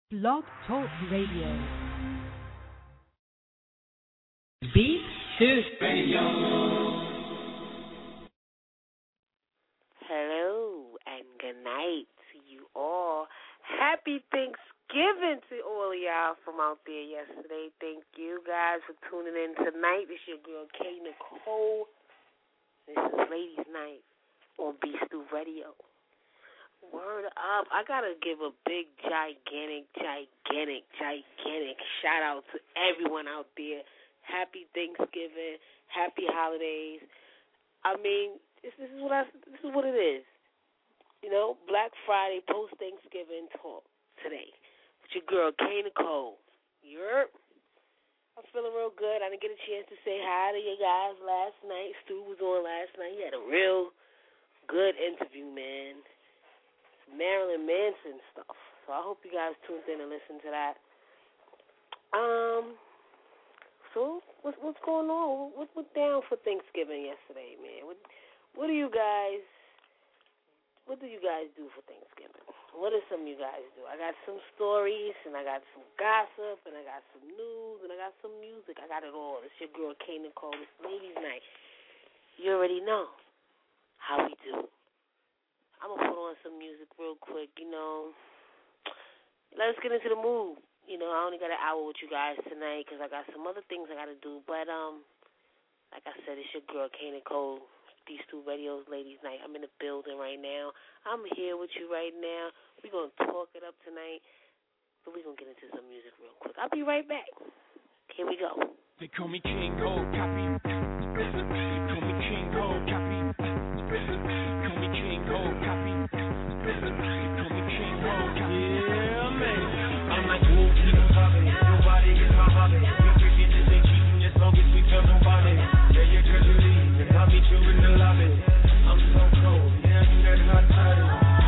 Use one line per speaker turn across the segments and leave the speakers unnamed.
Blog Talk Radio.
Beat Suit Radio.
Hello and good night to you all. Happy Thanksgiving to all of y'all from out there yesterday. Thank you guys for tuning in tonight. This your girl K Nicole. This is Ladies Night on Beat Stew Radio. Word up. I got to give a big, gigantic shout out to everyone out there. Happy Thanksgiving. Happy holidays. I mean, this is what it is. You know, Black Friday post-Thanksgiving talk today with your girl K Nicole. I'm feeling real good. I didn't get a chance to say hi to you guys last night. Stu was on last night. He had a real good interview, man. Marilyn Manson stuff. So I hope you guys tuned in and listened to that. So what's going on? What went down for Thanksgiving yesterday, man? What do you guys do for Thanksgiving? What do some of you guys do? I got some stories, and I got some gossip, and I got some news, and I got some music. I got it all. It's your girl K Nicole. It's Ladies Night. You already know how we do. I'm going to put on some music real quick, you know. Let's get into the mood. You know, I only got an hour with you guys tonight because I got some other things I got to do. But, like I said, it's your girl, K Nicole, These Two Radios, Ladies Night. I'm in the building right now. I'm here with you right now. We're going to talk it up tonight. But we're going to get into some music real quick. I'll be right back. Here we go.
They call me King Cole, copy. They call me King Cole, copy. Call me King Cole, copy. Call me King Cole, copy. Yeah, man. I'm like, whoa, keep on popping. Nobody is my hobby. We freaking this ain't cheating as long as we tell nobody. Yeah, you're casually, and I'll meet you in the lobby. I'm so cold, yeah, you that hot toddy.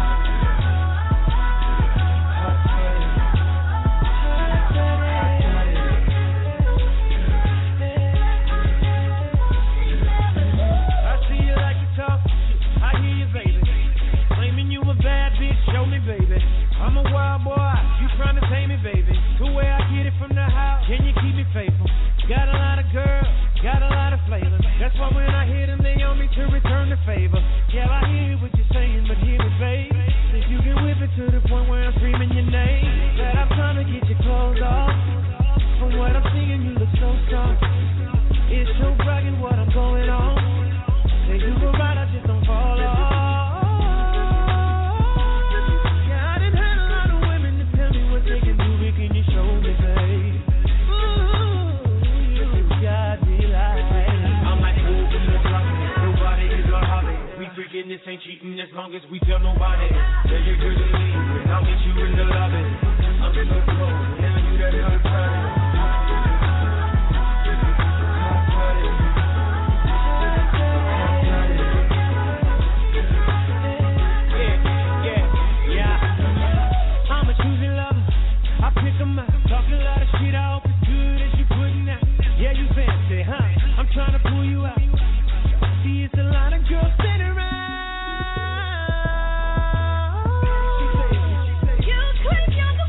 Show me, baby. I'm a wild boy. You trying to tame me, baby. The way I get it from the house. Can you keep me faithful? Got a lot of girls, got a lot of flavor. That's why when I hear them, they on me to return the favor. Yeah, I hear what you're saying, but hear me, babe. If you can whip it to the point where I'm screaming your name, that I'm trying to get your clothes off. From what I'm seeing, you look so soft. It's so bragging what I'm going on. Say you go right, I just don't fall off. This ain't cheating as long as we tell nobody. Yeah, you're good to me, and I'll meet you in the lobby. I'm so cold, yeah, you that hot toddy. Trying to pull you out. See, it's a lot of girls sitting around. She said, you claim you're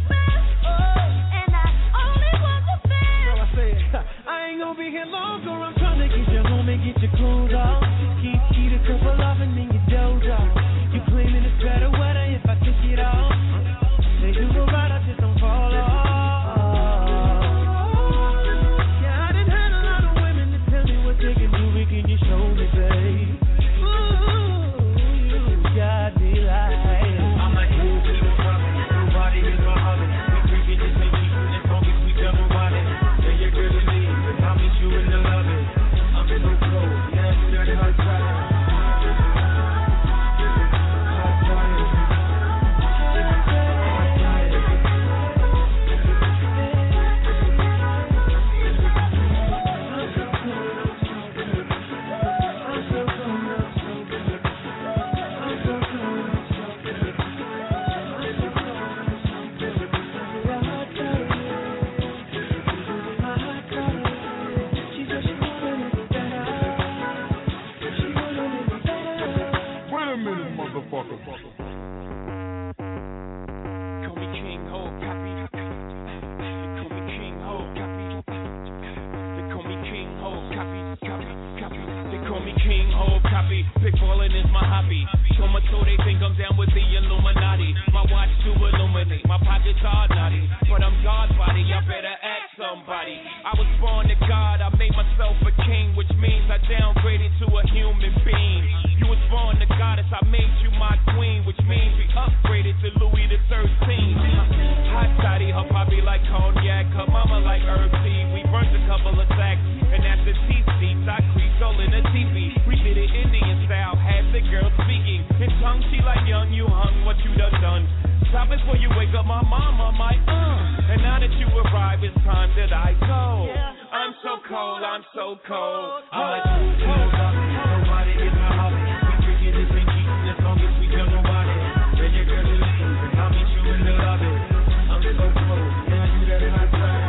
copy. Pick ballin' is my hobby. So much so they think I'm down with the Illuminati. My watch to illuminate, my pockets are naughty. But I'm God's body, I better ask somebody. I was born to God, I made myself a king, which means I downgraded to a human being. You was born to goddess, I made you my queen, which means we upgraded to Louis the 13th. Hot toddy, her poppy like cognac, her mama like herb tea. We burnt a couple of sacks, and at the tea seats, I creased all in the TV. We did it Indian style, had the girl speaking in tongue. She like young, you hung, what you done. Stop it before you wake up my mama, my And now that you arrive, it's time that I go. I'm so cold, I'm so cold. I'm like, nobody is my hobby. We freaking this and keeping as long as we tell nobody. Then your girl to leave, and I'll meet you in the lobby. I'm so cold, yeah, you that hot side.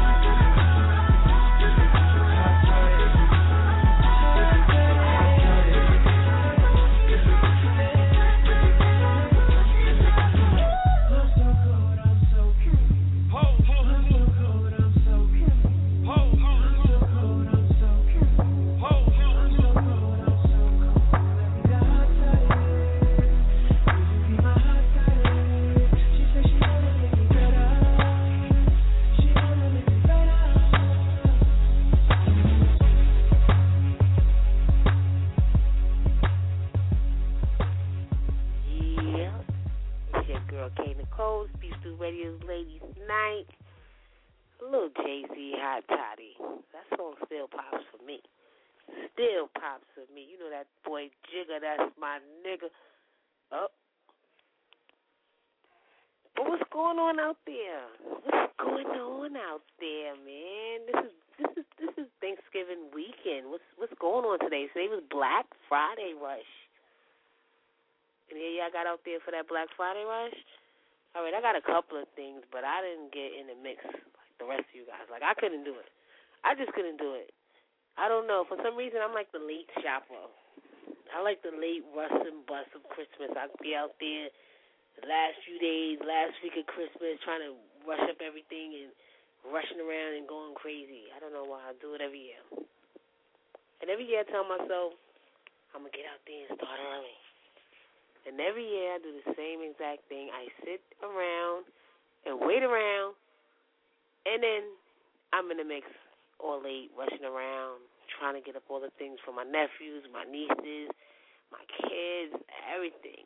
Out there for that Black Friday rush. All right, I got a couple of things, but I didn't get in the mix like the rest of you guys. Like, I couldn't do it. I just couldn't do it. I don't know. For some reason, I'm like the late shopper. I like the late rush and bust of Christmas. I'd be out there the last few days, last week of Christmas, trying to rush up everything and rushing around and going crazy. I don't know why. I do it every year. And every year I tell myself, I'm going to get out there and start early. And every year I do the same exact thing. I sit around and wait around, and then I'm in the mix all late, rushing around, trying to get up all the things for my nephews, my nieces, my kids, everything.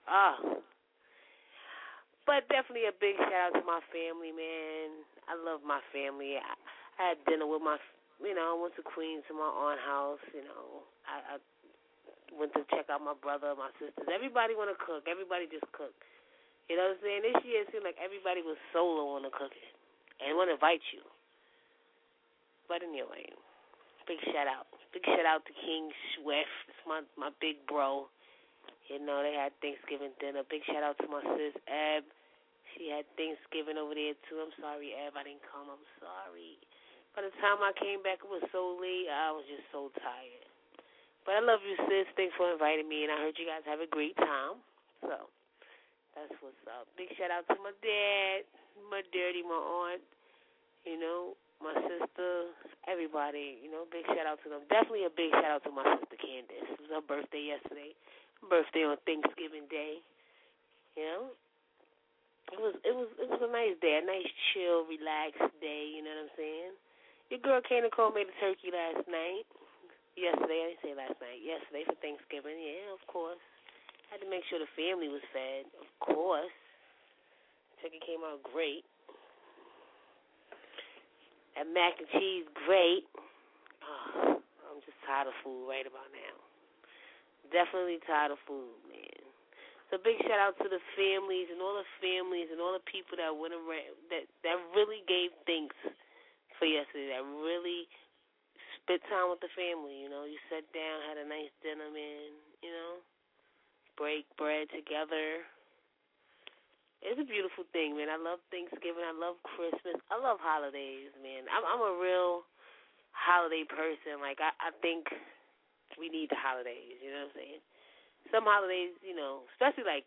But definitely a big shout out to my family, man. I love my family. I had dinner with I went to Queens to my aunt's house. I went to check out my brother, my sisters. Everybody want to cook. Everybody just cook. You know what I'm saying? This year it seemed like everybody was solo on the cooking and want to invite you. But anyway, big shout out. Big shout out to King Swift. It's my big bro. They had Thanksgiving dinner. Big shout out to my sis, Eb. She had Thanksgiving over there, too. I'm sorry, Eb, I didn't come. I'm sorry. By the time I came back, it was so late. I was just so tired. But I love you, sis. Thanks for inviting me, and I heard you guys have a great time. So that's what's up. Big shout out to my dad, my daddy, my aunt, my sister, everybody. Big shout out to them. Definitely a big shout out to my sister Candace. It was her birthday yesterday. Birthday on Thanksgiving Day. It was a nice day, a nice chill, relaxed day. You know what I'm saying? Your girl K. Nicole made a turkey last night. Yesterday, I didn't say last night. Yesterday for Thanksgiving, yeah, of course. Had to make sure the family was fed, of course. Turkey came out great. And mac and cheese, great. Oh, I'm just tired of food right about now. Definitely tired of food, man. So big shout out to the families and all the people that went around that really gave thanks for yesterday. That really spent time with the family. You sat down, had a nice dinner, man. Break bread together. It's a beautiful thing, man. I love Thanksgiving. I love Christmas. I love holidays, man. I'm a real holiday person. Like I think we need the holidays. You know what I'm saying? Some holidays, especially like,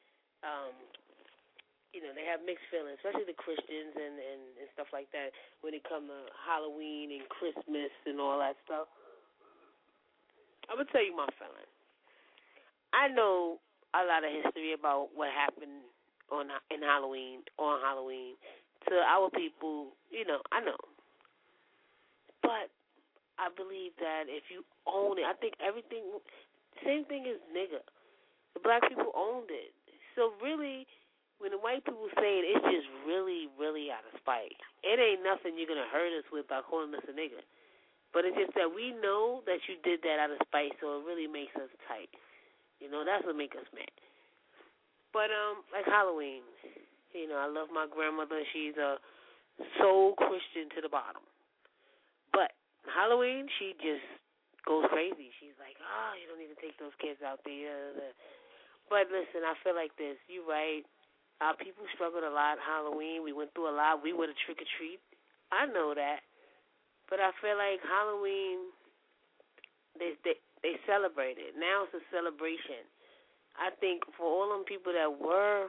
they have mixed feelings, especially the Christians and stuff like that when it comes to Halloween and Christmas and all that stuff. I'm gonna tell you my feeling. I know a lot of history about what happened in Halloween, on Halloween, to our people. I know, but I believe that if you own it, I think everything. Same thing as nigga. The black people owned it. So really, when the white people say it, it's just really, really out of spite. It ain't nothing you're gonna hurt us with by calling us a nigga. But it's just that we know that you did that out of spite, so it really makes us tight. That's what makes us mad. But like Halloween, I love my grandmother. She's a soul Christian to the bottom. But Halloween, she just goes crazy. She's like, you don't need to take those kids out there. But listen, I feel like this. You're right. Our people struggled a lot Halloween. We went through a lot. We were the trick-or-treat. I know that. But I feel like Halloween, they celebrate it. Now it's a celebration. I think for all them people that were,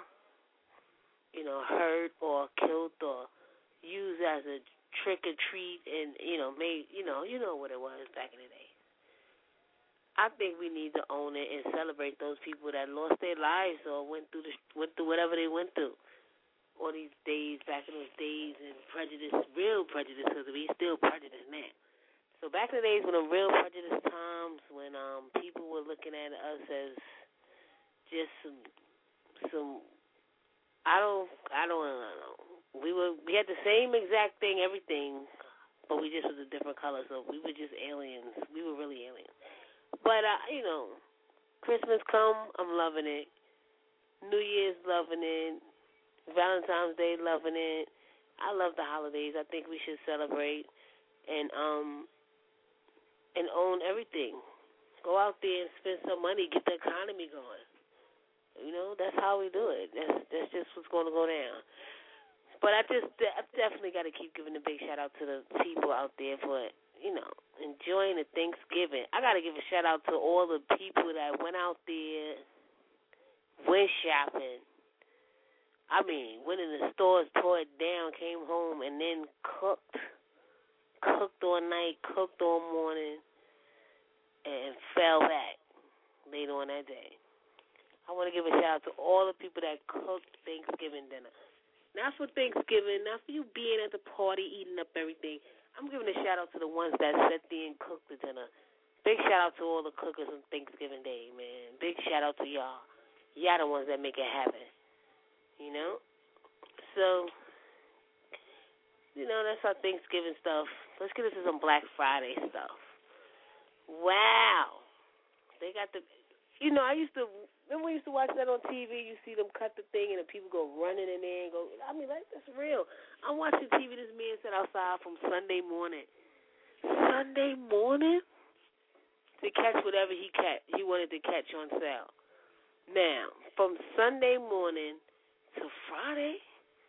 hurt or killed or used as a trick-or-treat and, made, you know what it was back in the day. I think we need to own it and celebrate those people that lost their lives or went through whatever they went through. All these days, back in those days, and prejudice, real prejudice, because we still prejudiced now. So back in the days when the real prejudice times, when people were looking at us as just some I don't know. We had the same exact thing, everything, but we just was a different color. So we were just aliens. We were really aliens. But Christmas come, I'm loving it. New Year's, loving it. Valentine's Day, loving it. I love the holidays. I think we should celebrate and own everything. Go out there and spend some money, get the economy going. That's how we do it. That's just what's going to go down. But I definitely got to keep giving a big shout out to the people out there for enjoying the Thanksgiving. I got to give a shout out to all the people that went out there, went shopping. I mean, went in the stores, tore it down, came home, and then cooked all night, cooked all morning, and fell back later on that day. I want to give a shout out to all the people that cooked Thanksgiving dinner. Not for Thanksgiving, not for you being at the party, eating up everything. I'm giving a shout out to the ones that sat there and cooked the dinner. Big shout out to all the cookers on Thanksgiving Day, man. Big shout out to y'all. Y'all the ones that make it happen. So, that's our Thanksgiving stuff. Let's get into some Black Friday stuff. Wow. They got the, remember we used to watch that on TV, you see them cut the thing and the people go running in there and go, that's real. I'm watching TV, this man sat outside from Sunday morning to catch whatever he wanted to catch on sale. Now, from Sunday morning to Friday,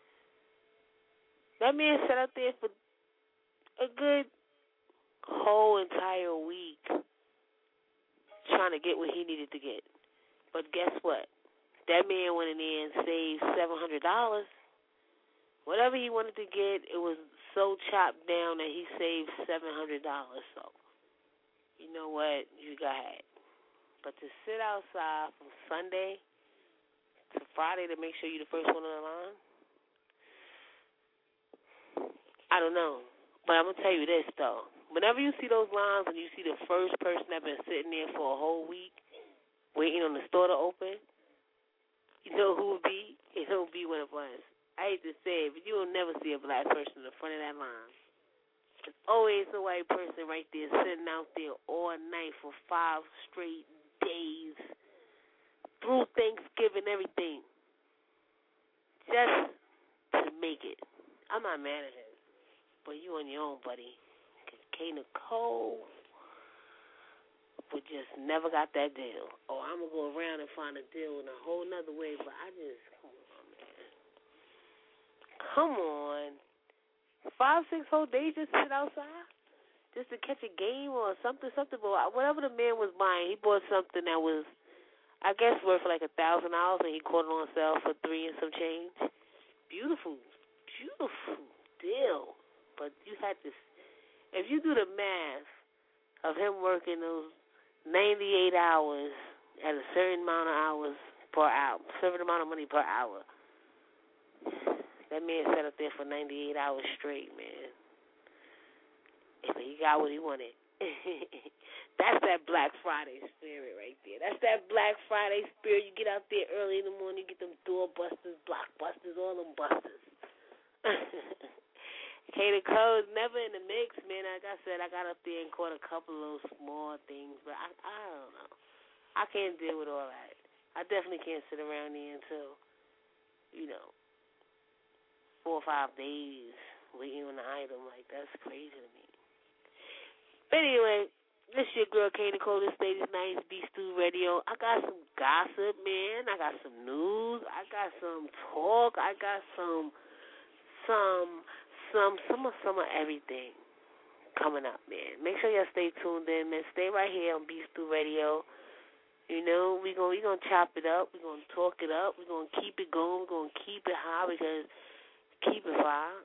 that man sat out there for a good whole entire week trying to get what he needed to get. But guess what? That man went in there and saved $700. Whatever he wanted to get, it was so chopped down that he saved $700. So, you know what? You got it. But to sit outside from Sunday to Friday to make sure you're the first one on the line, I don't know. But I'm going to tell you this, though. Whenever you see those lines and you see the first person that been sitting there for a whole week waiting on the store to open, you know who would be? It would be one of us. I hate to say it, but you will never see a black person in the front of that line. There's always a white person right there sitting out there all night for 5 straight days through Thanksgiving, everything, just to make it. I'm not mad at him, but you on your own, buddy. Because K. Nicole would just never got that deal. Oh, I'm going to go around and find a deal in a whole nother way, but come on, man. Come on. 5-6 whole days just to sit outside? Just to catch a game or something. But whatever the man was buying, he bought something that was, I guess, worth like $1,000, and he caught it on sale for $3 and some change. Beautiful deal. But you had to, if you do the math of him working those 98 hours at a certain amount of hours per hour, certain amount of money per hour. That man sat up there for 98 hours straight, man. He got what he wanted. That's that Black Friday spirit right there. That's that Black Friday spirit. You get out there early in the morning, you get them doorbusters, blockbusters, all them busters. Katie Cole's never in the mix, man. Like I said, I got up there and caught a couple of those small things, but I don't know. I can't deal with all that. I definitely can't sit around there until, 4 or 5 days waiting on the item. Like, that's crazy to me. But anyway, this your girl, K. Nicole, this Ladies Night, B Stew Radio. I got some gossip, man. I got some news. I got some talk. I got some of everything coming up, man. Make sure y'all stay tuned in, man. Stay right here on B Stew Radio. We gonna chop it up. We gonna talk it up. We gonna keep it going. We gonna keep it high because keep it fire.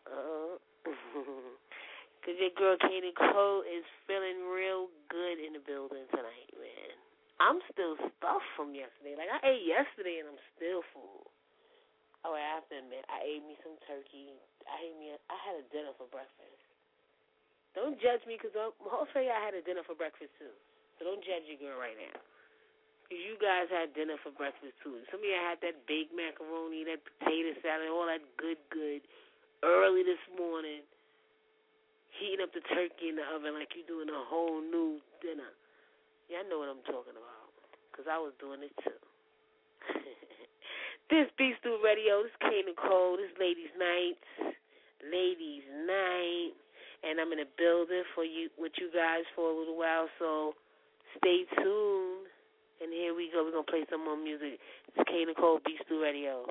Because your girl, Katie Cole, is feeling real good in the building tonight, man. I'm still stuffed from yesterday. Like, I ate yesterday, and I'm still full. Oh, I have to admit, I ate me some turkey. I had a dinner for breakfast. Don't judge me, because I'll tell you I had a dinner for breakfast, too. So don't judge your girl right now. Because you guys had dinner for breakfast, too. Some of y'all had that baked macaroni, that potato salad, all that good, early this morning. Heating up the turkey in the oven like you're doing a whole new dinner. Yeah, I know what I'm talking about, because I was doing it too. This Beast Stew Radio, this K. Nicole, this Ladies Night, and I'm in the building with you guys for a little while, so stay tuned. And here we go, we're going to play some more music. It's K. Nicole, Beast Stew Radio.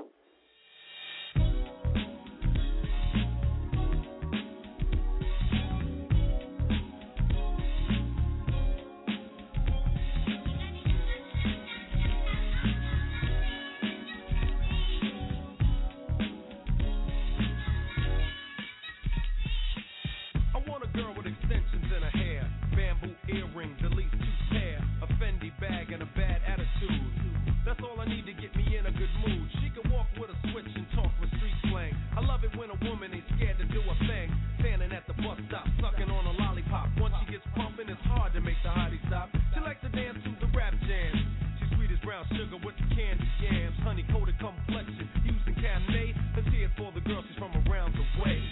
Earrings, at least 2 pair, a Fendi bag and a bad attitude. That's all I need to get me in a good mood. She can walk with a switch and talk with street slang. I love it when a woman ain't scared to do a thing. Standing at the bus stop, sucking on a lollipop. Once she gets pumping, it's hard to make the hottie stop. She likes to dance to the rap jams. She's sweet as brown sugar with the candy yams. Honey coated complexion, using Cabernet. Let's hear it for the girl, she's from around the way.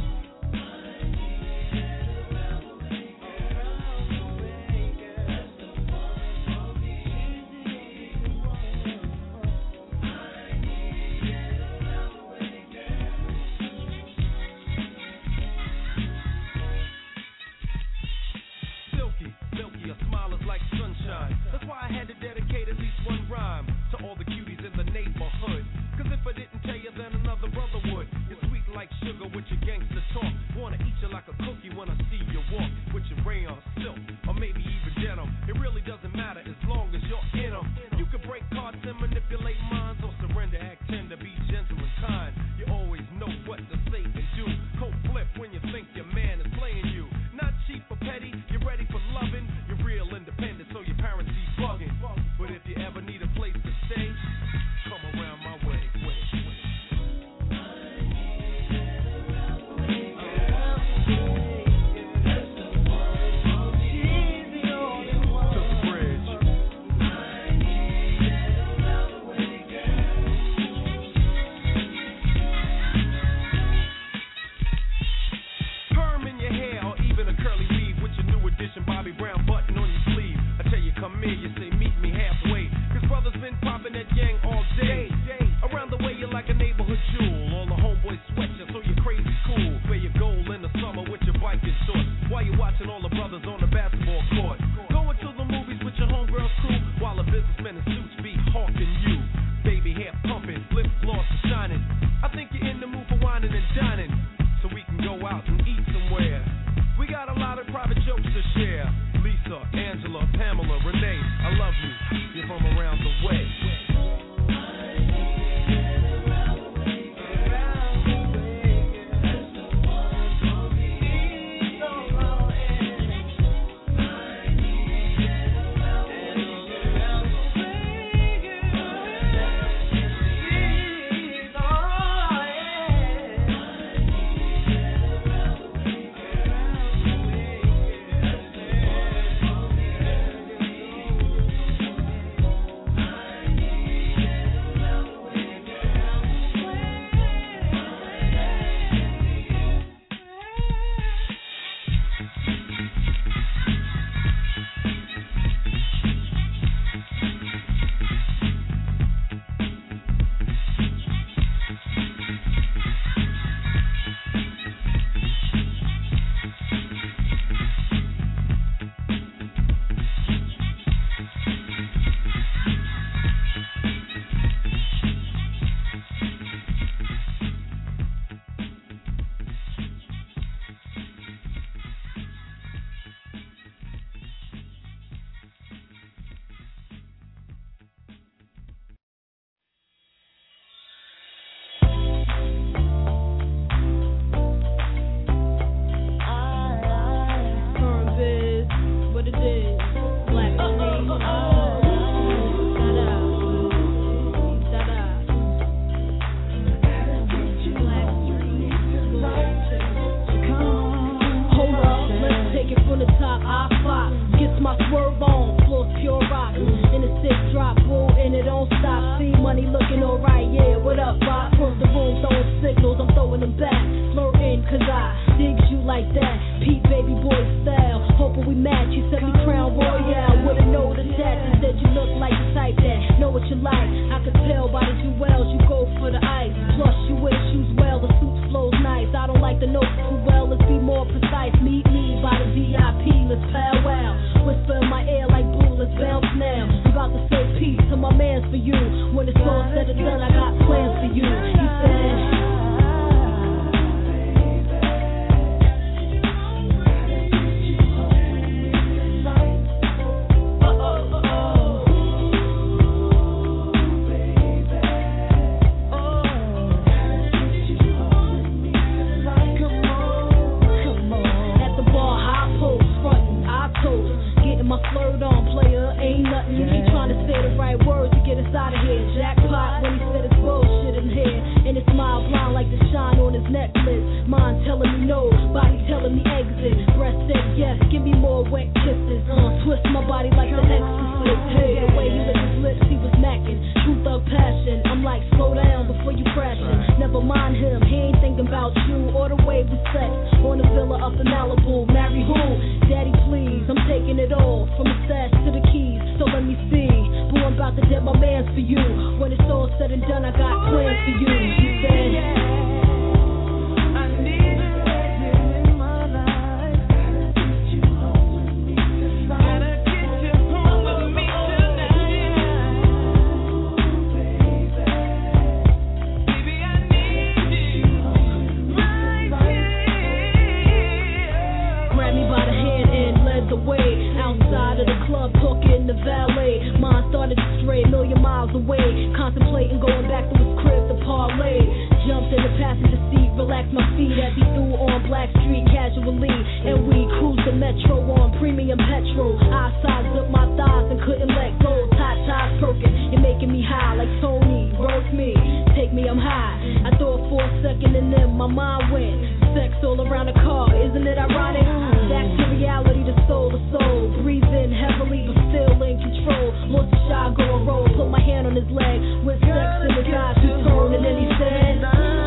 That's why I had to dedicate at least one rhyme to all the cuties in the neighborhood. Cause if I didn't tell you, then another brother would. You're sweet like sugar with your gangster talk. Wanna eat you like a cookie when I see you walk. With your rayon silk, or maybe even denim. It really doesn't matter as long as you're in them. You can break hearts and manipulate minds, or surrender, act tender, be gentle and kind. You always know what to say and do. Cold flip when you think your man is playing you. Not cheap or petty, you're ready for loving. You're real independent, so your parents be bugging. But if you ever need a place to stay, come around my way. Bobby Brown button on your sleeve. I tell you, come here, you say meet me halfway. Cause brothers been popping that gang all day. Around the way, you're like a neighborhood jewel. All the homeboys sweat you, so you're crazy cool. Wear your gold in the summer with your biking shorts. While you're watching all the brothers on the basketball court. Going to the movies with your homegirls crew. While the businessmen in suits be hawking you. Baby hair pumping, lip gloss is shining. I think you're in the mood for whining and dining. So we can go out and eat somewhere. We got a lot of private jokes to share. Lisa, Angela, Pamela, Renee, I love you. You're from around the way.
looking alright, yeah, what up, Bob? From the room, throwing signals, I'm throwing them back. Flirting, cause I digs you like that. Pete baby boy style, hoping we match. You sent me Crown Royale with a note attached. You said you look like the type that know what you like. I could tell by the jewels, you go for the ice. Plus you wear shoes well, the suit flows nice. I don't like the notes too well, let's be more precise. Meet me by the VIP, let's powwow. Whisper in my ear like blue, let's bounce now. I'm about to say peace to my mans for you. When it's all said and done, I got plans for you. He said, my flirt on, player, ain't nothing. He trying to say the right words to get us out of here. Jackpot when he said his bullshit in here. And his smile blind like the shine on his necklace. Mind telling me no, body telling me exit. Breath said yes, give me more wet kisses. Twist my body like the exorcist. Hey, the way he licked his lips, he was macking. True thug passion, I'm like, slow down before you crashing. Never mind him, he ain't thinking about you or the way we sex. On the villa up in Malibu, marry who? Daddy please, I'm taking it all. From the stash to the keys, so let me see. Boy, I'm about to dead my mans for you. When it's all said and done, I got plans for you. He said, the valet, mine started to stray a million miles away, contemplating going back to his crib to parlay. Jumped in the passenger seat, relaxed my feet as he threw on Black Street casually, and we cruised the metro on premium petrol. I sized up my thighs and couldn't let go. Ties perking, you're making me high like Tony. Roast me, take me, I'm high. I thought for a second and then my mind went. Sex all around the car, isn't it ironic? Back to reality, the soul to soul. Breathe in heavily, but still in control. Lost a shot, go and roll. Put my hand on his leg with sex in his eyes, two tone, and then he said,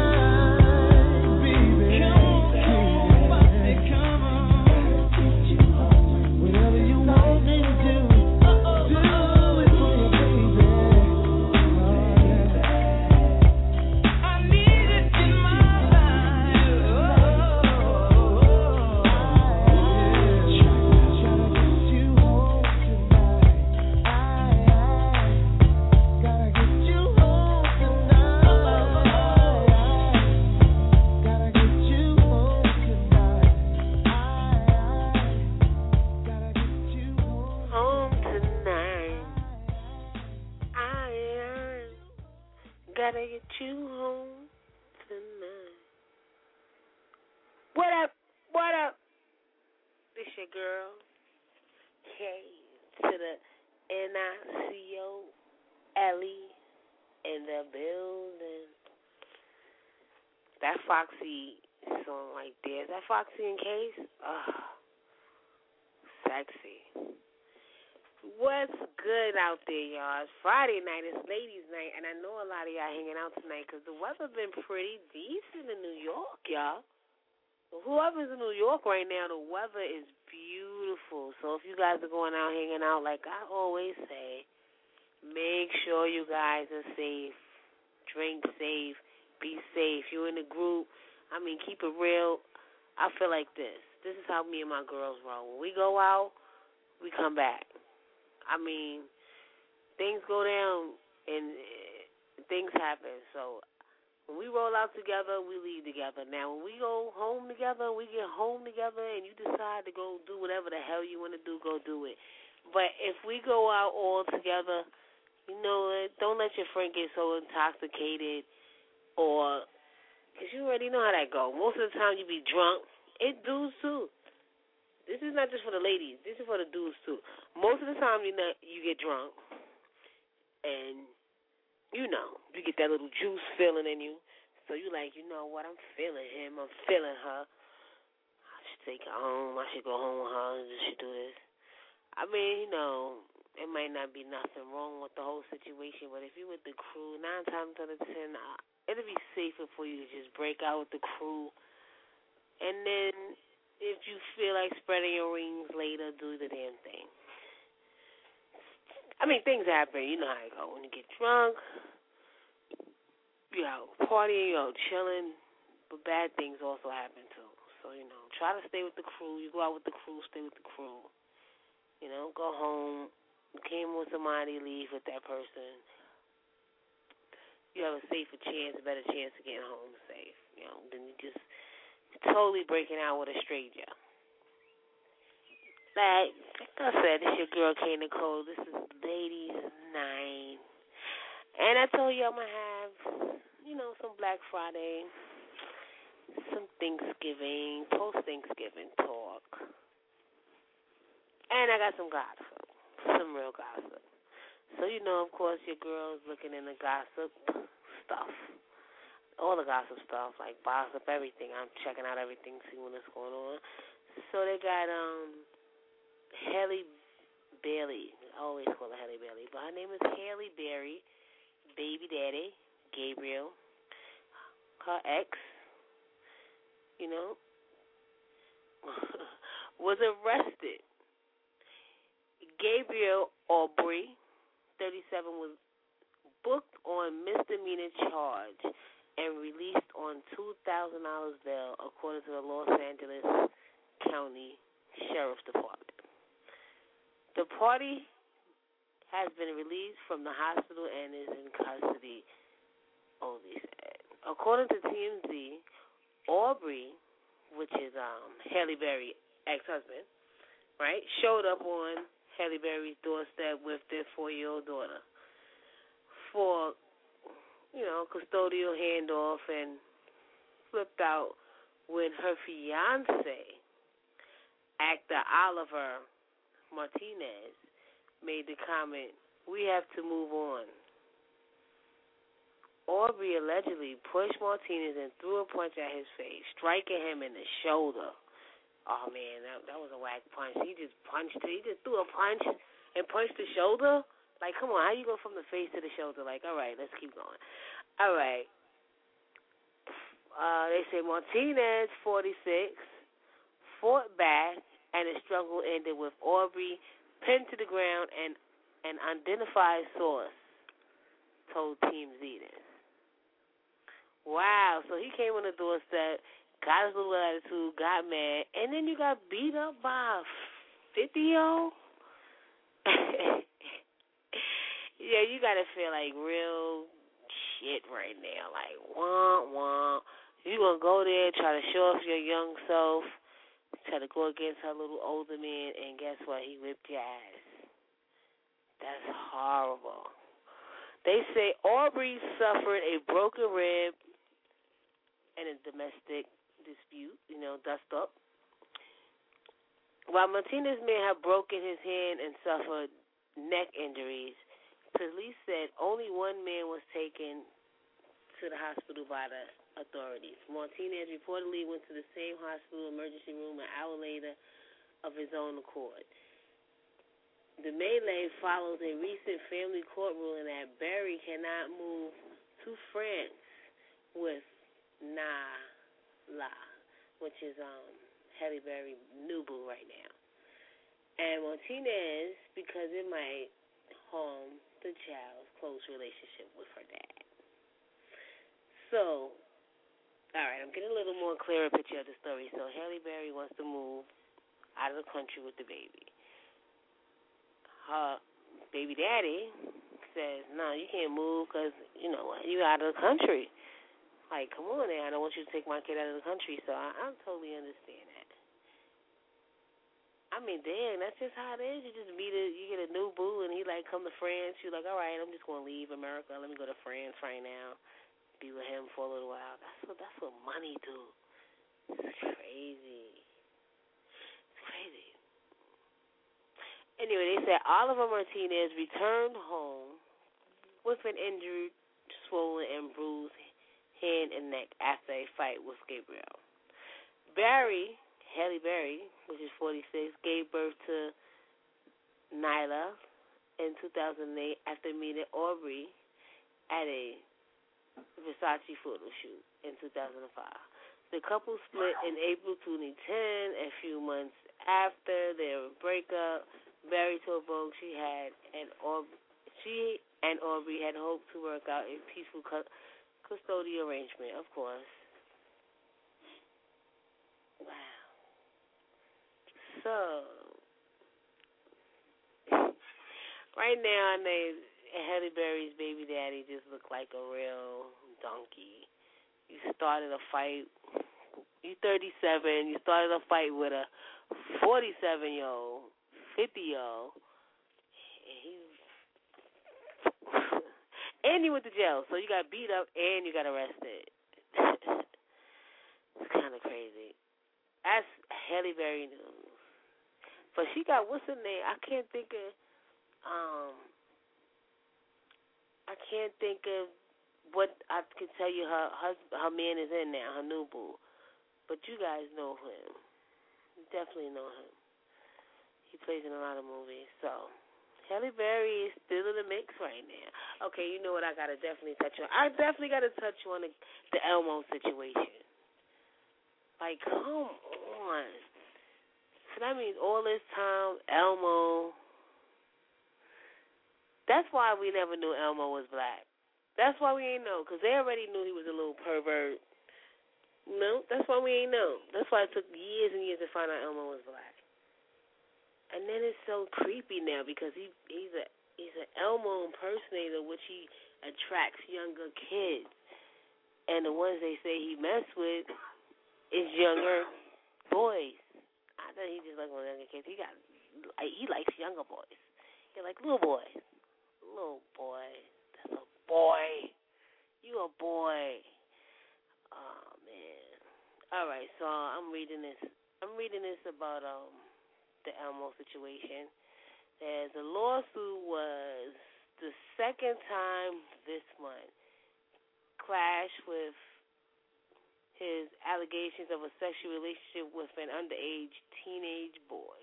gotta get you home tonight. What up? What up? This your girl, K to the NICO, Ellie in the building. That Foxy song right there. Is that Foxy in Case? Sexy. What's good out there, y'all? It's Friday night. It's ladies' night, and I know a lot of y'all hanging out tonight because the weather's been pretty decent in New York, y'all. Whoever's in New York right now, the weather is beautiful. So if you guys are going out hanging out, like I always say, make sure you guys are safe. Drink safe. Be safe. You in the group. I mean, keep it real. I feel like this. This is how me and my girls roll. When we go out, we come back. I mean, things go down and things happen. So when we roll out together, we leave together. Now, when we go home together, we get home together, and you decide to go do whatever the hell you want to do, go do it. But if we go out all together, you know, don't let your friend get so intoxicated because you already know how that go. Most of the time you be drunk. It dudes, too. This is not just for the ladies. This is for the dudes, too. Most of the time, you get drunk, and, you get that little juice feeling in you. So you like, you know what, I'm feeling him. I'm feeling her. I should take her home. I should go home with her and just do this. I mean,
it might not be nothing wrong with the whole situation, but if you with the crew, 9 times out of 10, it'll be safer for you to just break out with the crew. And then if you feel like spreading your wings later, do the damn thing. I mean, things happen. You know how it go. When you get drunk, you out partying, you out chilling, but bad things also happen too. So, try to stay with the crew. You go out with the crew, stay with the crew. Go home. You came with somebody, leave with that person. You have a better chance of getting home safe. Than you just totally breaking out with a stranger. Like I said, this your girl K Nicole. This is Ladies Night. And I told you I'm going to have, some Black Friday, some Thanksgiving, post-Thanksgiving talk. And I got some gossip, some real gossip. So, of course, your girl's looking in the gossip stuff. All the gossip stuff, like gossip, everything. I'm checking out everything, see what's going on. So they got Halle Bailey. I always call her Halle Bailey, but her name is Halle Berry. Baby daddy, Gabriel. Her ex, was arrested. Gabriel Aubry, 37, was booked on misdemeanor charge and released on $2,000 bail, according to the Los Angeles County Sheriff's Department. The party has been released from the hospital and is in custody, Oldie said. According to TMZ, Aubry, which is Halle Berry's ex-husband, right, showed up on Halle Berry's doorstep with their 4-year-old daughter for, custodial handoff, and flipped out when her fiance, actor Oliver Martinez, made the comment, "We have to move on." Aubry allegedly pushed Martinez and threw a punch at his face, striking him in the shoulder. Oh, man, that was a whack punch. He just threw a punch and punched the shoulder? Like, come on, how you go from the face to the shoulder? Like, all right, let's keep going. All right. They say Martinez, 46, fought back, and the struggle ended with Aubry pinned to the ground, and an unidentified source told TMZ this. Wow, so he came on the doorstep, got his little attitude, got mad, and then you got beat up by a 50-year-old? Yeah, you got to feel like real shit right now. Like, womp, womp. You going to go there, try to show off your young self, try to go against her little older man, and guess what? He whipped your ass. That's horrible. They say Aubry suffered a broken rib in a domestic dispute, dust up. While Martinez may have broken his hand and suffered neck injuries, police said only one man was taken to the hospital by the authorities. Martinez reportedly went to the same hospital emergency room an hour later of his own accord. The melee follows a recent family court ruling that Berry cannot move to France with Nala, which is Halle Berry's new boo right now. And Martinez, because it might harm the child's close relationship with her dad. So, all right, I'm getting a little more clearer picture of the story. So Halle Berry wants to move out of the country with the baby. Her baby daddy says, no, you can't move because, you're out of the country. Like, come on now, I don't want you to take my kid out of the country. So I totally understand that. I mean, damn, that's just how it is. You just you get a new boo, and he, come to France. You're like, all right, I'm just going to leave America. Let me go to France right now, be with him for a little while. That's what money do. It's crazy. It's crazy. Anyway, they said Oliver Martinez returned home with an injured, swollen, and bruised hand and neck after a fight with Gabriel. Halle Berry, which is 46, gave birth to Nyla in 2008 after meeting Aubrey at a Versace photo shoot in 2005. The couple split in April 2010. A few months after their breakup, Berry told Vogue she and Aubrey had hoped to work out a peaceful custodial arrangement. Of course. Wow. So, right now, Halle Berry's baby daddy just looked like a real donkey. You started a fight. You 37. You started a fight with a 47-year-old, 50-year-old, and you went to jail. So you got beat up and you got arrested. It's kind of crazy. That's Halle Berry news. But she got, what's her name? I can't think of what I can tell you her man is in now, her new boo. But you guys know him. You definitely know him. He plays in a lot of movies. So, Halle Berry is still in the mix right now. Okay, you know what I got to definitely touch on? I definitely got to touch on the Elmo situation. Like, come on. So that means all this time, Elmo. That's why we never knew Elmo was black. That's why we ain't know, because they already knew he was a little pervert. No, that's why we ain't know. That's why it took years and years to find out Elmo was black. And then it's so creepy now because he's an Elmo impersonator, which he attracts younger kids. And the ones they say he messed with is younger boys. I thought he just liked younger kids. He likes younger boys. He like little boys. Little boy. That's a boy. You a boy. Oh man. All right, so I'm reading this about the Elmo situation. The lawsuit was the second time this month clashed with his allegations of a sexual relationship with an underage teenage boy.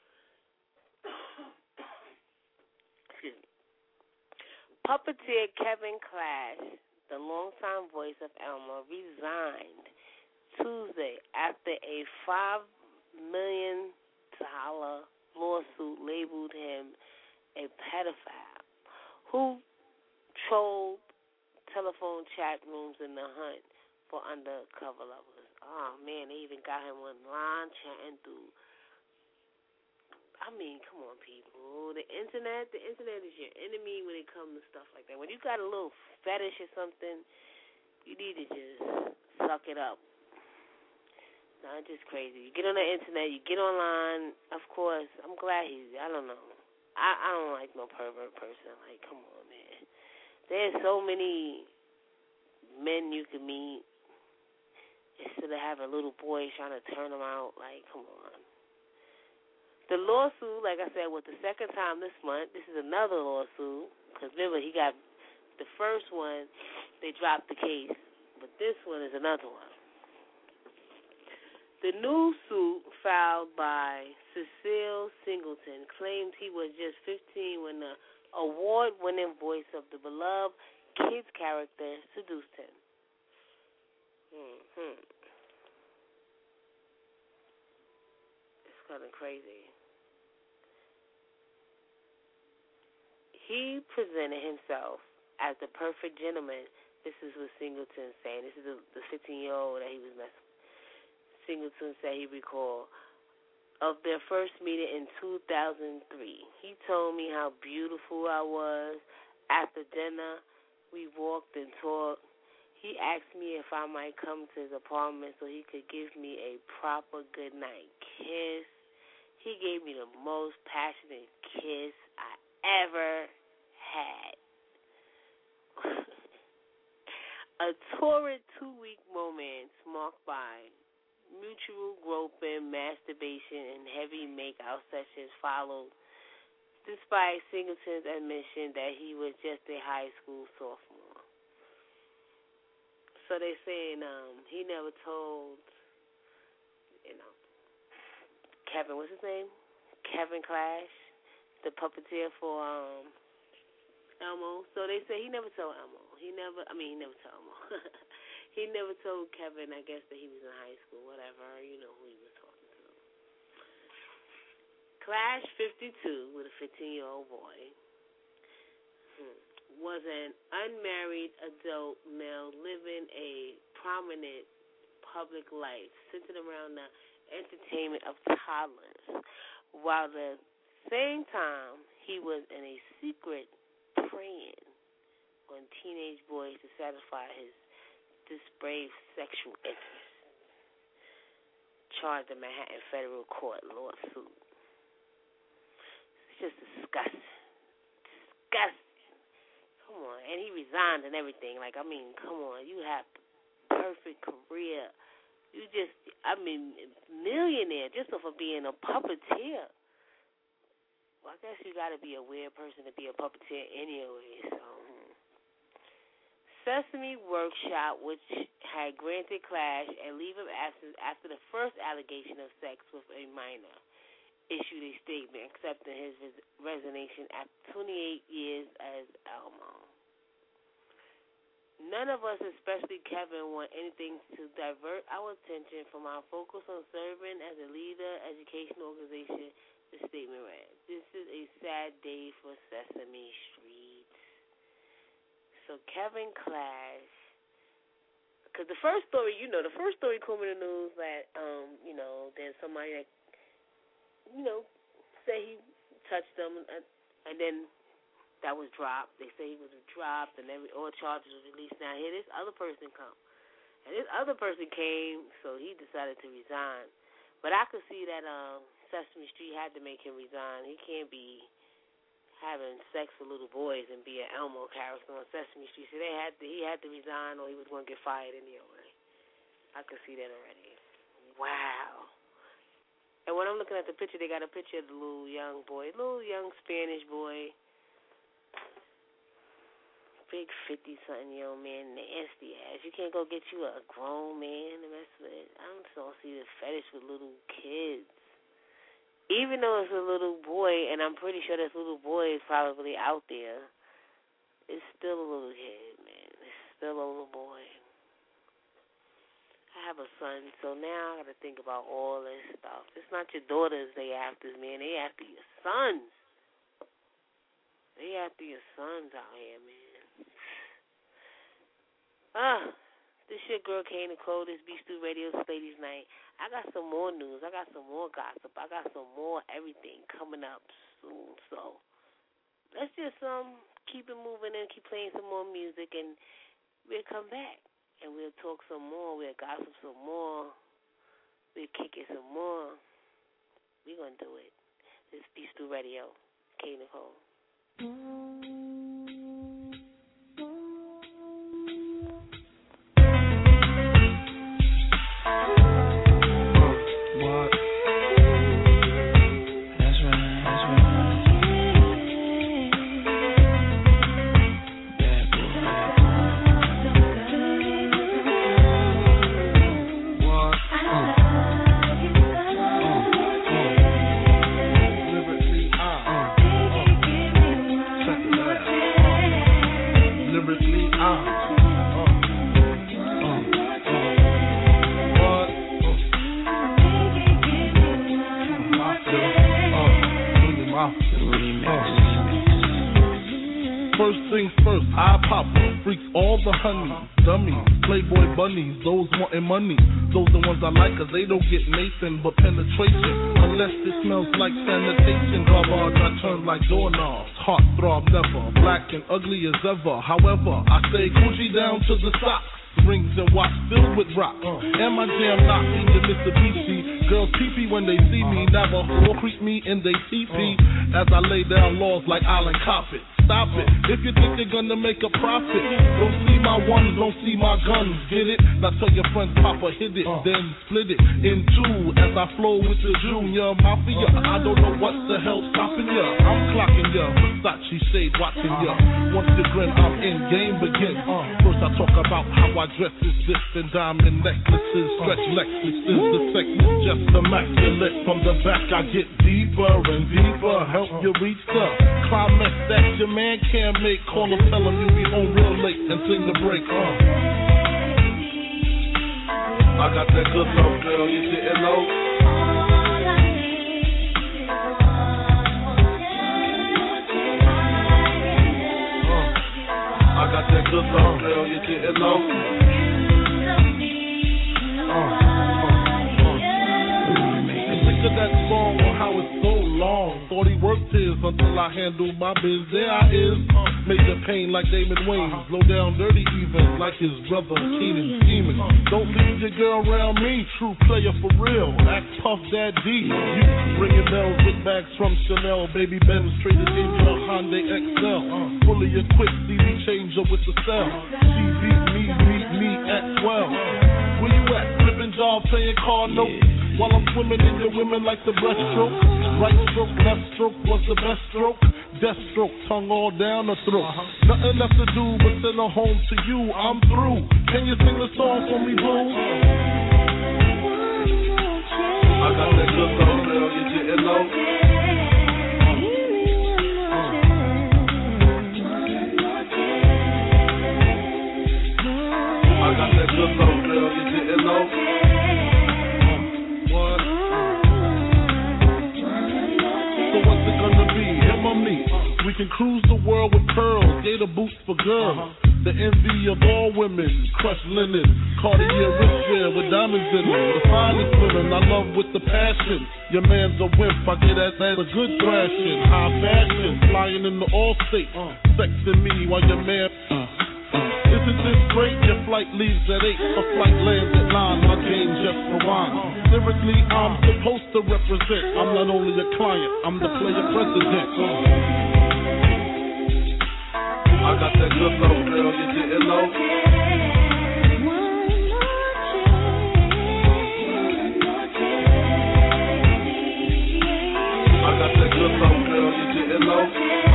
Excuse me. Puppeteer Kevin Clash, the longtime voice of Elmo, resigned Tuesday after a $5 million lawsuit labeled him a pedophile who trolled telephone chat rooms in the hunt for undercover lovers. Oh, man, they even got him online chatting through. I mean, come on, people. The internet is your enemy when it comes to stuff like that. When you got a little fetish or something, you need to just suck it up. No, it's just crazy. You get on the internet, you get online. Of course, I'm glad I don't know. I don't like no pervert person. Like, come on, man. There's so many men you can meet instead of having little boys trying to turn them out. Like, come on. The lawsuit, like I said, was the second time this month. This is another lawsuit. Because remember, he got the first one, they dropped the case. But this one is another one. The new suit filed by Cecile Singleton claims he was just 15 when the award-winning voice of the beloved kids character seduced him. It's kind of crazy. He presented himself as the perfect gentleman. This is what Singleton saying. This is the 15-year-old that he was messing with. Singleton said he recalled of their first meeting in 2003. He told me how beautiful I was. After dinner, we walked and talked. He asked me if I might come to his apartment so he could give me a proper goodnight kiss. He gave me the most passionate kiss I ever had. A torrid 2-week romance marked by mutual groping, masturbation, and heavy make-out sessions followed, despite Singleton's admission that he was just a high school sophomore. So they're saying he never told, Kevin, what's his name? Kevin Clash, the puppeteer for Elmo. So they say he never told Elmo. He never told Elmo. He never told Kevin, I guess, that he was in high school, whatever. You know who he was talking to. Clash 52 with a 15-year-old boy was an unmarried adult male living a prominent public life centered around the entertainment of toddlers, while at the same time he was in a secret preying on teenage boys to satisfy his depraved sexual interest. Charged in Manhattan federal court lawsuit. It's just disgusting. Come on, and he resigned and everything. Like, I mean, come on, you have perfect career. You just, millionaire just off of being a puppeteer. Well, I guess you got to be a weird person to be a puppeteer anyway, so. Sesame Workshop, which had granted Clash and leave of absence after the first allegation of sex with a minor, issued a statement accepting his resignation after 28 years as Elmo. None of us, especially Kevin, want anything to divert our attention from our focus on serving as a leader, educational organization, the statement read. This is a sad day for Sesame Street. So Kevin Clash, because the first story came in the news that, there's somebody that, say he touched them, and then that was dropped. They say he was dropped, and all charges were released. Now here this other person come, and this other person came, so he decided to resign. But I could see that Sesame Street had to make him resign. He can't be having sex with little boys and be an Elmo character on Sesame Street. So he had to resign, or he was going to get fired anyway. I could see that already. Wow. And when I'm looking at the picture, they got a picture of the little young Spanish boy. Big 50-something-year-old man, nasty ass. You can't go get you a grown man to mess with. I don't see the fetish with little kids. Even though it's a little boy, and I'm pretty sure this little boy is probably out there, it's still a little kid, man. It's still a little boy. I have a son, so now I got to think about all this stuff. It's not your daughters they after, man. They after your sons. They after your sons out here, man. This your girl, K. Nicole. This Beach Stew Radio Ladies Night. I got some more news. I got some more gossip. I got some more everything coming up soon. So let's just keep it moving and keep playing some more music, and we'll come back and we'll talk some more. We'll gossip some more. We'll kick it some more. We're gonna do it. This Beach Stew Radio, K. Nicole.
First things first, I pop freaks all the honeys, dummies, playboy bunnies, those wanting money. Those the ones I like, cause they don't get Nathan but penetration. Unless it smells like sanitation. Garbage I turn like doorknobs. Heart throb never, black and ugly as ever. However, I stay Gucci down to the socks. Rings and watch filled with rock. And my jam knocking the Mitsubishi. Girls pee-pee when they see me. Never creep me in they pee-pee. As I lay down laws like Island Coppet. stop it. If you think you're gonna make a profit, don't see my ones, don't see my guns. Get it? Now tell your friends, Papa hit it, then split it in two as I flow with the Junior Mafia. I don't know what the hell's stopping ya. I'm clocking ya, Versace shade watching ya. Once you grin, I'm in, game begin. First I talk about how I dress is this and diamond necklaces, stretch Lexuses. The sex is just immaculate. From the back I get deeper and deeper, help you reach the climax that your man can't make. Call him, tell him you be home real late and sing the break. I got that good love, girl, you didn't know. I got that good love, girl, you didn't know. Think of that song on how it's so long. Thought he worked his until I handled my biz. There I is, major pain like Damon Wayans. Low down dirty even like his brother Keenan scheming. Don't leave your girl around me, true player for real. Act Puff Dad D. You ringing bells with bags from Chanel. Baby Benz traded in your Hyundai XL. Fully equipped CD changer with the cell. She beat me at 12. Where you at? Flipping job, playing car notes. While I'm swimming in your women like the breaststroke. Right stroke, left stroke was the best stroke. Death stroke, tongue all down the throat. Nothing left to do but send her home to you. I'm through. Can you sing the song for me, boo? I got that good love, girl, you didn't know. I got that good love, girl, you didn't know. We can cruise the world with pearls, gator boots for girls. The envy of all women, crushed linen, Cartier wristwear with diamonds in them. The finest women I love with the passion. Your man's a wimp, I get at that a good thrashing. High fashion, flying in the all state, sexing me while your man. Isn't this great? Your flight leaves at 8, a flight lands at 9. My game just rewind. Lyrically, I'm supposed to represent. I'm not only a client, I'm the player president. I got that good love, girl, you didn't know. I got that good love, girl, you didn't know.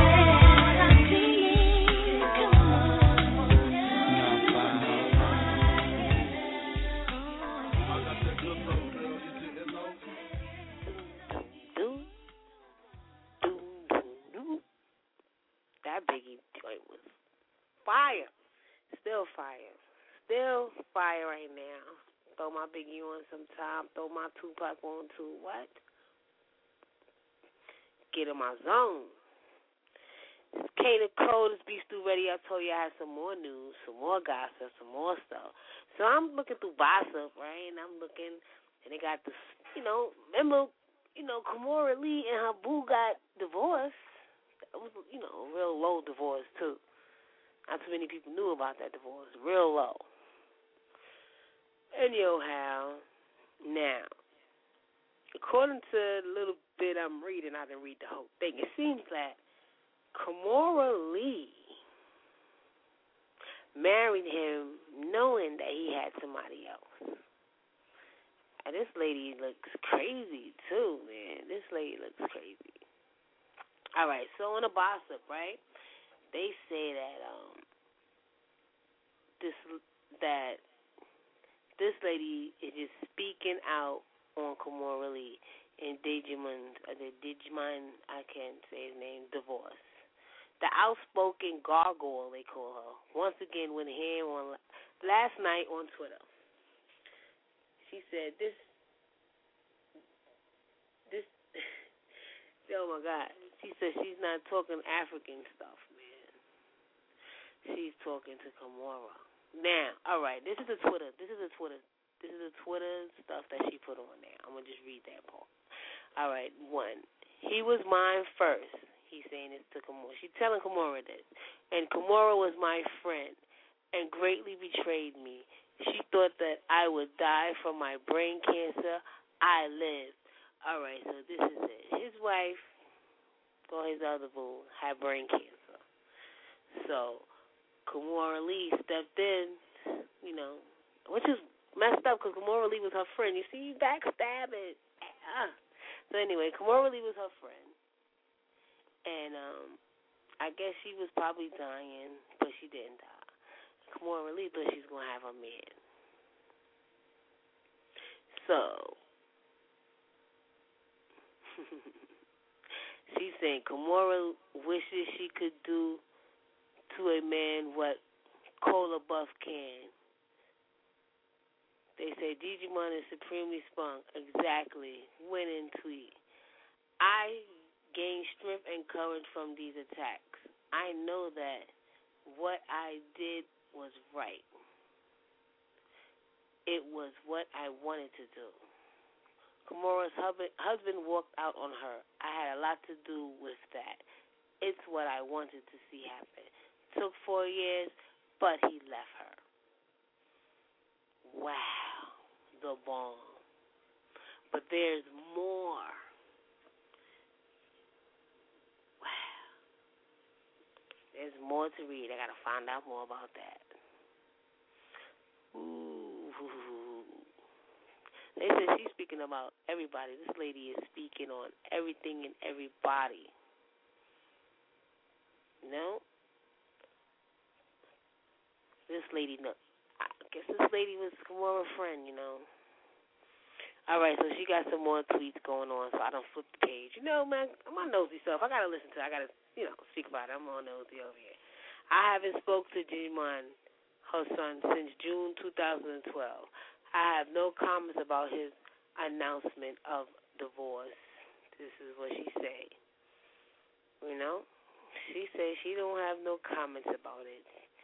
That Biggie joint was fire. Still fire. Still fire right now. Throw my Biggie on sometime. Throw my Tupac on too. What? Get in my zone. It's K the Code. It's Beef Stew Ready. I told you I had some more news, some more gossip, some more stuff. So I'm looking through gossip, right? And I'm looking, and they got this, remember, Kimora Lee and her boo got divorced. It was, a real low divorce, too. Not too many people knew about that divorce. Real low. Anyhow, now, according to the little bit I'm reading, I didn't read the whole thing. It seems that Kimora Lee married him knowing that he had somebody else. And this lady looks crazy, too, man. This lady looks crazy. All right, so on a gossip, right, they say that this lady is just speaking out on Kimora Lee and Digimon, I can't say his name, divorce. The outspoken gargoyle, they call her, once again went ham on last night on Twitter. She said this, oh my God. She said she's not talking African stuff, man. She's talking to Kimora. Now, all right, this is the Twitter stuff that she put on there. I'm going to just read that part. All right, 1. He was mine first. He's saying this to Kimora. She's telling Kimora this. And Kimora was my friend and greatly betrayed me. She thought that I would die from my brain cancer. I lived. All right, so this is it. His wife, or his other boo, had brain cancer. So Kimora Lee stepped in, which is messed up because Kimora Lee was her friend. You see, backstabbing. So anyway, Kimora Lee was her friend. And I guess she was probably dying, but she didn't die. Kimora Lee thought she was going to have a man. So she's saying Kimora wishes she could do to a man what Cola Buff can. They say Digimon is supremely spunk. Exactly. Winning tweet. I gain strength and courage from these attacks. I know that what I did was right. It was what I wanted to do. Kimora's husband walked out on her. I had a lot to do with that. It's what I wanted to see happen. Took 4 years, but he left her. Wow, the bomb. But there's more. Wow. There's more to read. I got to find out more about that. Ooh. They said she's speaking about everybody. This lady is speaking on everything and everybody. This lady, I guess this lady was Kimora's friend, All right, so she got some more tweets going on, so I don't flip the page. Man, I'm on nosy stuff. I got to listen to it. I got to, speak about it. I'm on nosy over here. I haven't spoke to Digimon, her son, since June 2012. I have no comments about his announcement of divorce. This is what she say. She says she don't have no comments about it.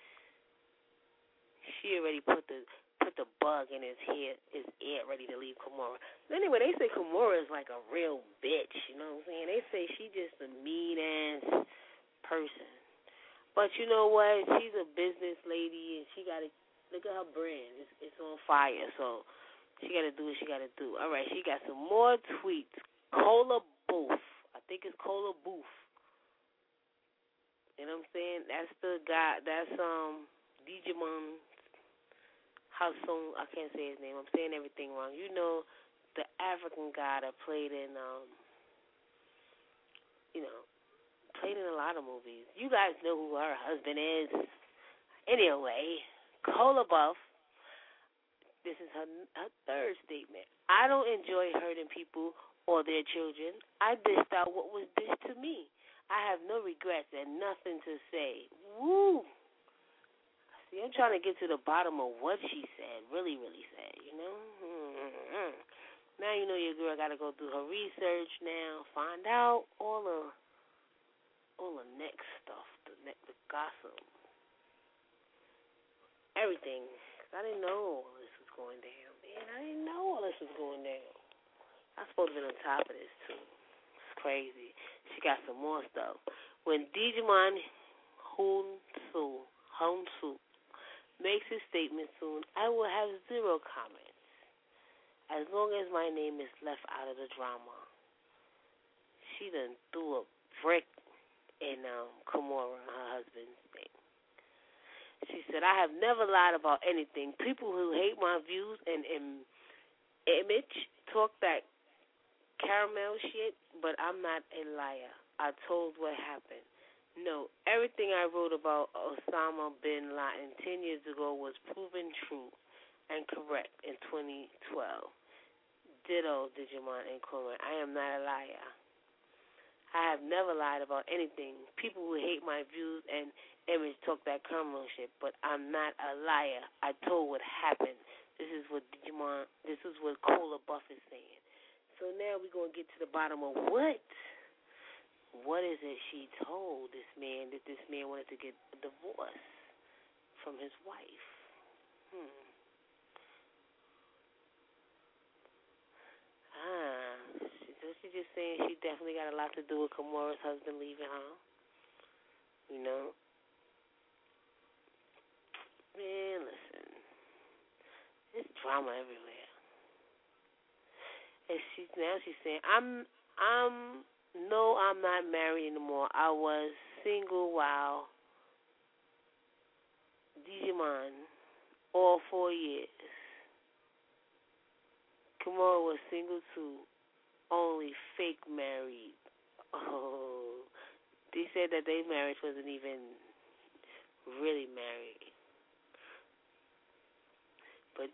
She already put the bug in his ear, ready to leave Kimora. Anyway, they say Kimora is like a real bitch, you know what I'm saying? They say she just a mean-ass person. But you know what? She's a business lady, and she got to, look at her brand. It's on fire, so she got to do what she got to do. All right, she got some more tweets. Cola Booth. I think it's Cola Booth. You know what I'm saying? That's the guy, that's Digimon Hasung, I can't say his name. I'm saying everything wrong. The African guy that played in, played in a lot of movies. You guys know who her husband is. Anyway, Cola Buff, this is her third statement. I don't enjoy hurting people or their children. I dished out what was dished to me. I have no regrets and nothing to say. Woo! See, I'm trying to get to the bottom of what she said, really said, Mm-hmm. Now your girl got to go through her research now, find out all the next stuff, the gossip, everything. I didn't know all this was going down, man. I didn't know all this was going down. I'm supposed to be on top of this, too. It's crazy. She got some more stuff. When Digimon Honsu makes his statement soon, I will have 0 comments, as long as my name is left out of the drama. She done threw a brick in Kimora, her husband's thing. She said, I have never lied about anything. People who hate my views and image talk that caramel shit, but I'm not a liar. I told what happened. No, everything I wrote about Osama bin Laden 10 years ago was proven true and correct in 2012. Ditto, Digimon and Coleman. I am not a liar. I have never lied about anything. People who hate my views and image talk that criminal shit, but I'm not a liar. I told what happened. This is what Cola Buff is saying. So now we're going to get to the bottom of what is it she told this man that this man wanted to get a divorce from his wife. She's just saying she definitely got a lot to do with Kimora's husband leaving her. Man, listen. There's drama everywhere. And she's saying, I'm not married anymore. I was single while Digimon, all 4 years. Kimura was single too, only fake married. Oh, they said that their marriage wasn't even really married. But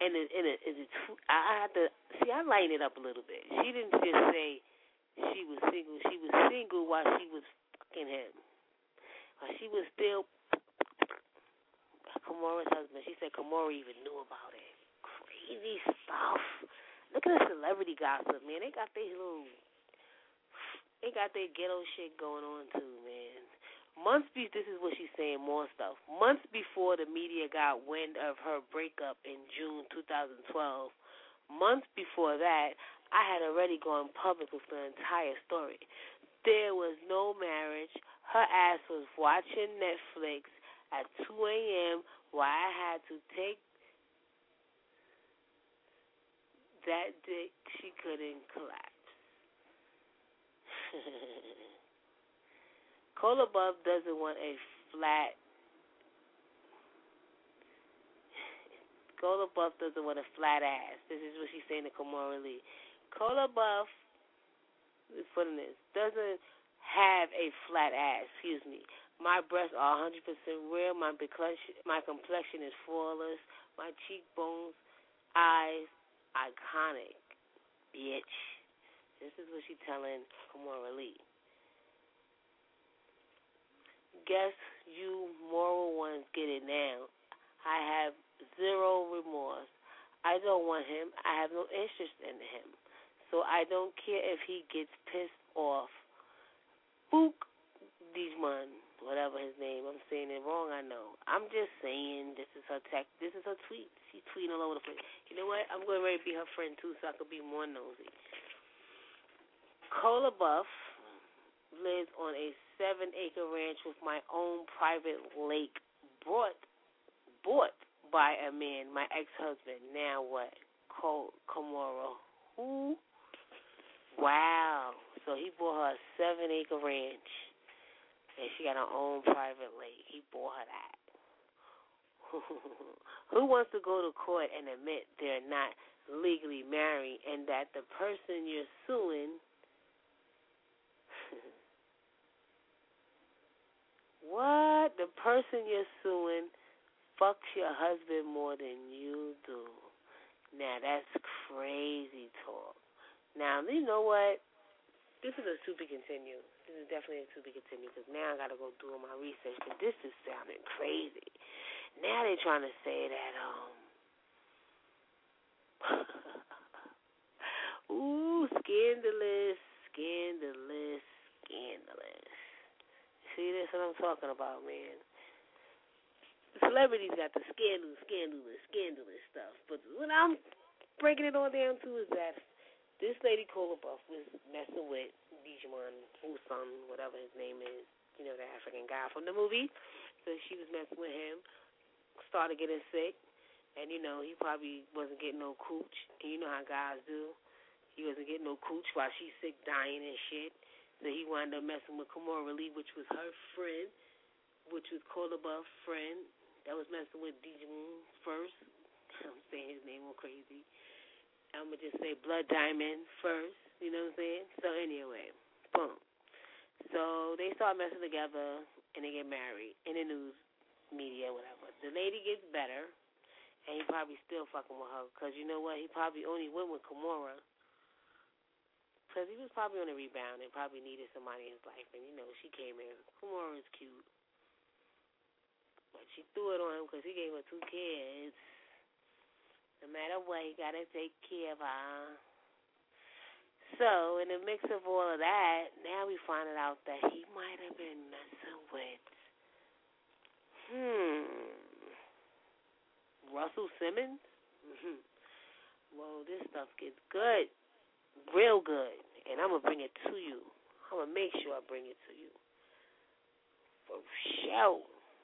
I had to see. I lighten it up a little bit. She didn't just say she was single. She was single while she was fucking him. While she was still Kimura's husband. She said Kimura even knew about it. Crazy stuff. Look at the celebrity gossip, man. They got their ghetto shit going on too, man. This is what she's saying, more stuff. Months before the media got wind of her breakup in June 2012, months before that, I had already gone public with the entire story. There was no marriage. Her ass was watching Netflix at 2 a.m. while I had to take that dick. She couldn't collapse. Cola Buff doesn't want a flat. Cola Buff doesn't want a flat ass. This is what she's saying to Kimura Lee. Cola Buff, putting this, doesn't have a flat ass. Excuse me. My breasts are 100% real. My complexion is flawless. My cheekbones, eyes, iconic. Bitch. This is what she's telling Kimura Lee. Guess you moral ones get it now. I have zero remorse. I don't want him. I have no interest in him. So I don't care if he gets pissed off. Book Digimon, whatever his name. I'm saying it wrong, I know. I'm just saying this is her this is her tweet. She's tweeting all over the place. You know what? I'm going to be her friend too so I could be more nosy. Cola Buff lives on a 7-acre ranch with my own private lake bought by a man, my ex-husband. Now what? Kimura. Who? Wow. So he bought her a 7-acre ranch, and she got her own private lake. He bought her that. Who wants to go to court and admit they're not legally married and that the person you're suing what? The person you're suing fucks your husband more than you do. Now, that's crazy talk. Now, you know what? This is a to be continued. This is definitely a to be continued because now I got to go do my research because this is sounding crazy. Now they're trying to say that, ooh, scandalous. See, that's what I'm talking about, man. The celebrities got the scandalous stuff. But what I'm breaking it all down to is that this lady Cola Buff was messing with Digimon, Uson, whatever his name is, you know, the African guy from the movie. So she was messing with him, started getting sick, and, you know, he probably wasn't getting no cooch. And you know how guys do. He wasn't getting no cooch while she's sick, dying and shit. So he wound up messing with Kimura Lee, which was her friend, which was Cola Buff's friend. That was messing with Digimon first. I'm saying his name all crazy. I'm going to just say Blood Diamond first. You know what I'm saying? So anyway, boom. So they start messing together, and they get married in the news, media, whatever. The lady gets better, and he probably still fucking with her. Because you know what? He probably only went with Kimura because he was probably on a rebound and probably needed somebody in his life. And, you know, she came in. Kimura is cute. But she threw it on him because he gave her 2 kids. No matter what, he got to take care of her. So, in the mix of all of that, now we find out that he might have been messing with, Russell Simmons? Well, this stuff gets good. Real good. And I'm going to bring it to you. I'm going to make sure I bring it to you. For sure.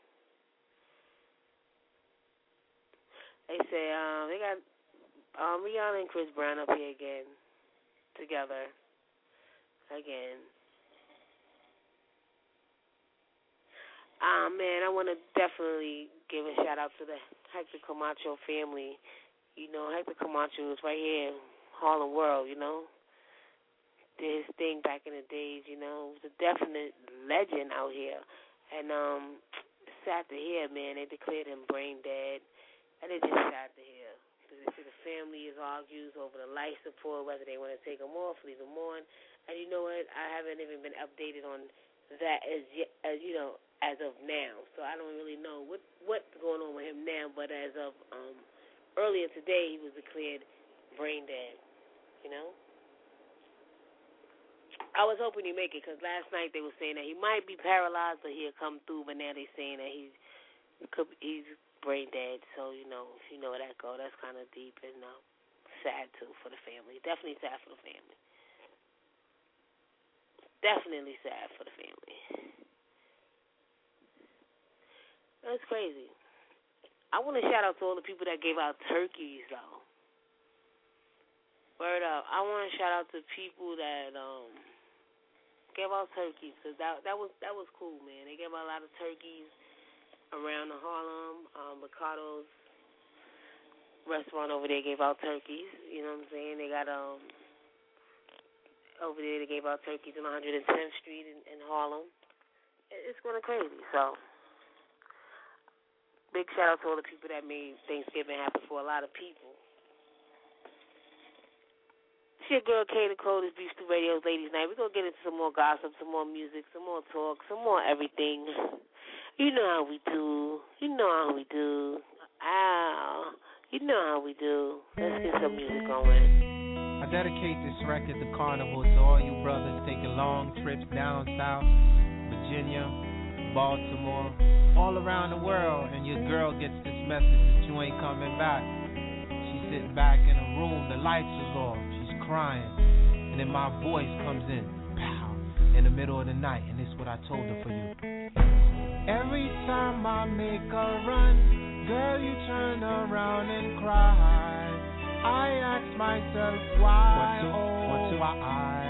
They say they got Rihanna and Chris Brown up here again. Together. Again. Man, I want to definitely give a shout-out to the Hector Camacho family. You know, Hector Camacho is right here in Harlem World, you know. Did his thing back in the days, you know. Was a definite legend out here. And sad to hear, man, they declared him brain dead. And it's just sad to hear. Because they say the family is argues over the life support, whether they want to take him off, leave him on. And you know what? I haven't even been updated on that as yet, you know, as of now. So I don't really know what's going on with him now. But as of earlier today, he was declared brain dead, you know. I was hoping he'd make it because last night they were saying that he might be paralyzed or he'll come through, but now they're saying that he's brain dead. So, you know, if you know where that goes, that's kind of deep and sad, too, for the family. Definitely sad for the family. Definitely sad for the family. That's crazy. I want to shout out to all the people that gave out turkeys, though. Word up. I want to shout out to people that gave out turkeys because that was cool, man. They gave out a lot of turkeys around the Harlem. Ricardo's restaurant over there gave out turkeys. You know what I'm saying? They got over there they gave out turkeys on 110th Street in Harlem. It's going crazy. So big shout out to all the people that made Thanksgiving happen for a lot of people. It's your girl K Nicole, this Beef Stew Radio's Ladies Night. We're going to get into some more gossip, some more music, some more talk, some more everything. You know how we do. You know how we do. Ow. You know how we do. Let's get some music going.
I dedicate this record to Carnival to all you brothers taking long trips down south, Virginia, Baltimore, all around the world, and your girl gets this message that you ain't coming back. She's sitting back in a room, the lights is off, she's crying, and then my voice comes in, pow, in the middle of the night, and this is what I told her for you. Every time I make a run, girl, you turn around and cry. I ask myself why, why?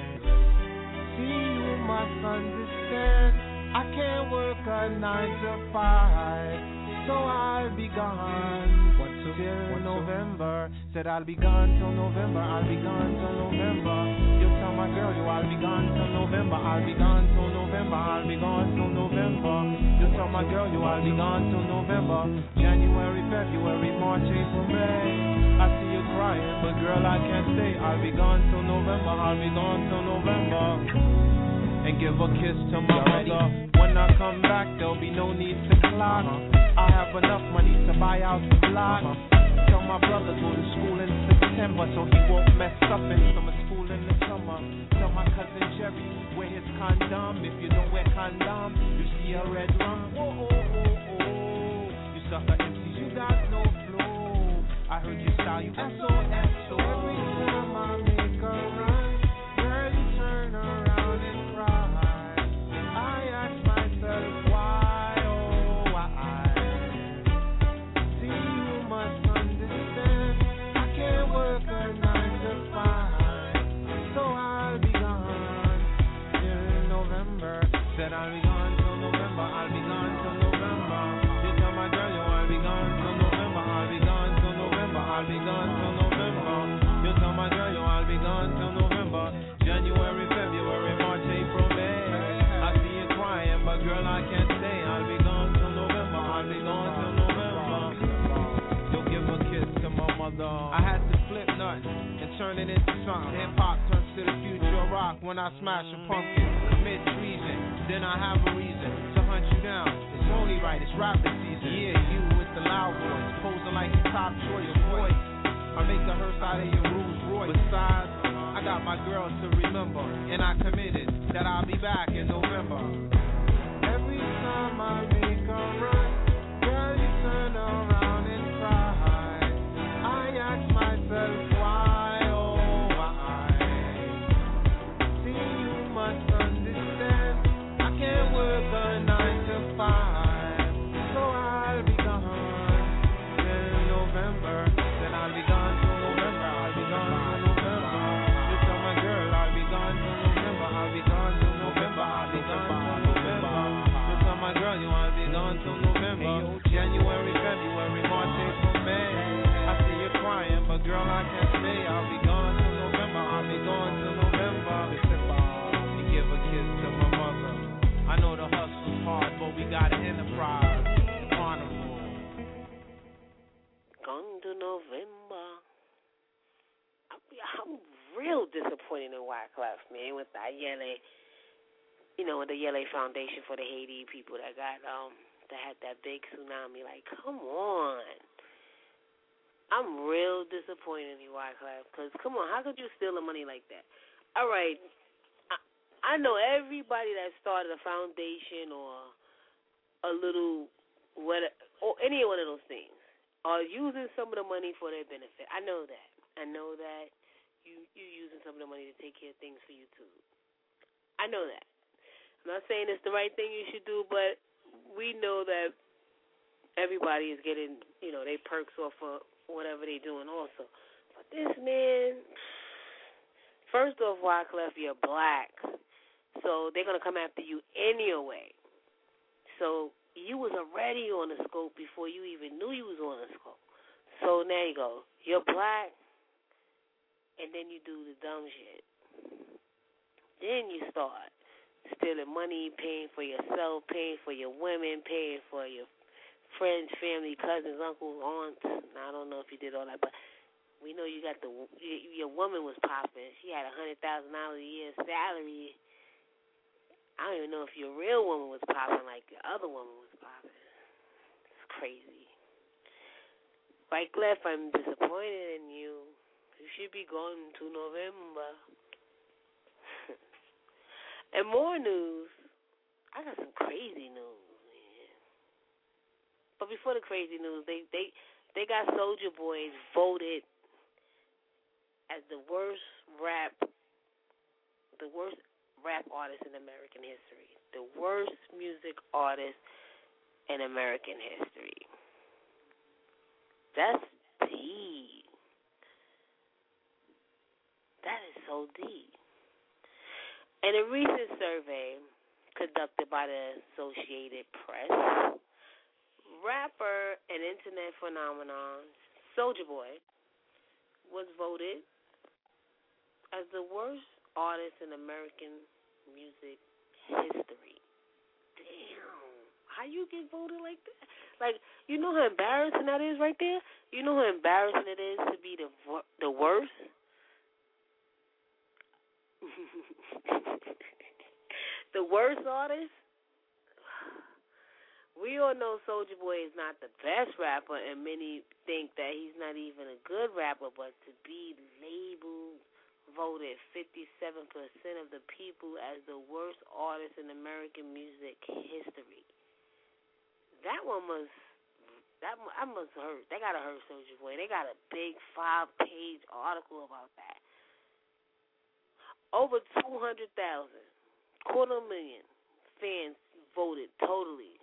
See, you must understand, I can't work a 9 to 5, so I'll be gone till November. Said I'll be gone till November, I'll be gone till November. You tell my girl you I'll be gone till November, I'll be gone till November, I'll be gone till November. You tell my girl you I'll be gone till November. January, February, March, April, May. I see you crying, but girl I can't stay. I'll be gone till November, I'll be gone till November. And give a kiss to my mother. When I come back, there'll be no need to clock. I have enough money to buy out the block. Tell my brother go to school in September so he won't mess up in summer school in the summer. Tell my cousin Jerry wear his condom. If you don't wear condom, you see a red rum. Whoa, oh, oh, oh. You sucker MCs, you got no flow. I heard you style, you SOS. Every time I make a run, girl, you turn around and cry. I ask myself why, oh why? See, you must understand, I can't work a 9 to 5, so I'll be gone till November. Said I'll be gone till November, I'll be gone till November. You tell my girl, yo, I'll be gone till November, I'll be gone till November, I'll be gone till November. You tell my girl, yo, I'll be gone till November. January, February, March, April, May. I see you crying, but girl, I can't stay. I'll be gone till November, I'll be gone till November. You'll give a kiss to my mother. I had to flip nothing and turn it into something. Hip hop turns to the future of rock when I smash a pumpkin. Mid treason, then I have a reason to hunt you down. It's only right, it's rapping season. Yeah, you with the loud voice, posing like the top choice voice. I make the hearse out of your Rolls Royce. Besides, I got my girl to remember, and I committed that I'll be back in November. Every time I make a run, girl, you turn around and cry. I ask myself why, oh why? See, you must understand, I can't work a 9 to 5, so I'll be gone till November. Then I'll be gone till November, I'll be gone till November. You tell my girl I'll be gone till November, I'll be gone till November, I'll be gone till November. You tell my girl you
disappointed in Wyclef, man, with the Yele, with the Yele Foundation for the Haiti people that got that had that big tsunami. Like, come on. I'm real disappointed in you, Wyclef, because, come on, how could you steal the money like that? All right, I know everybody that started a foundation or a little, or any one of those things are using some of the money for their benefit. I know that. I know that you're using some of the money to take care of things for you, too. I know that. I'm not saying it's the right thing you should do, but we know that everybody is getting, they perks off of whatever they're doing also. But this man, first off, Wyclef, you're black. So they're going to come after you anyway. So you was already on the scope before you even knew you was on the scope. So there you go. You're black, and then you do the dumb shit. Then you start stealing money, paying for yourself, paying for your women, paying for your friends, family, cousins, uncles, aunts. Now, I don't know if you did all that, but we know you got your woman was popping. She had $100,000 a year salary. I don't even know if your real woman was popping like the other woman was popping. It's crazy. Wyclef, I'm disappointed in you. You should be going to November. And more news. I got some crazy news, man. But before the crazy news, they got Soulja Boy voted as the worst rap artist in American history. The worst music artist in American history. That's deep. That is so deep. In a recent survey conducted by the Associated Press, rapper and internet phenomenon Soulja Boy was voted as the worst artist in American music history. Damn. How you get voted like that? Like, you know how embarrassing that is right there? You know how embarrassing it is to be the worst? The worst artist? We all know Soulja Boy is not the best rapper, and many think that he's not even a good rapper, but to be labeled, voted 57% of the people as the worst artist in American music history. That must hurt. They gotta hurt Soulja Boy. They got a big 5-page article about that. Over 200,000, 250,000 fans voted totally.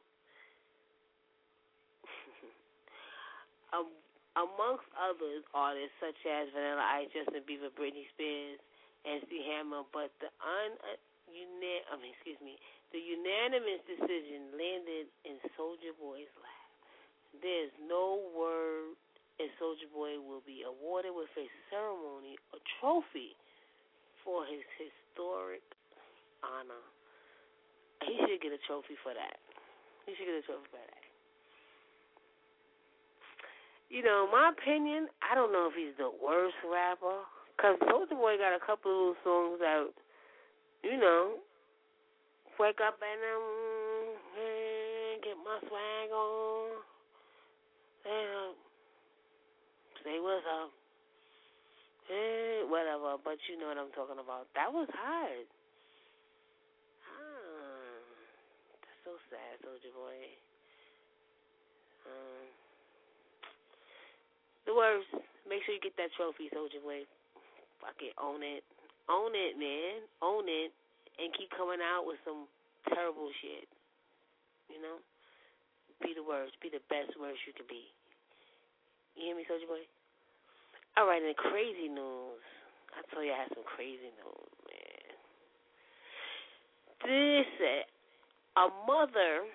Amongst others, artists such as Vanilla Ice, Justin Bieber, Britney Spears, MC Hammer, but the unanimous decision landed in Soulja Boy's lap. There's no word if Soulja Boy will be awarded with a ceremony or trophy for his historic honor. He should get a trophy for that. My opinion, I don't know if he's the worst rapper, because Soulja Boy got a couple of little songs that, wake up and get my swag on, say what's up, whatever, but you know what I'm talking about. That was hard. That's so sad, Soulja Boy. The worst. Make sure you get that trophy, Soulja Boy. Fuck it, own it. Own it, man. Own it. And keep coming out with some terrible shit. Be the worst. Be the best worst you can be. You hear me, Soulja Boy? All right, in crazy news. I told you I had some crazy news, man. A mother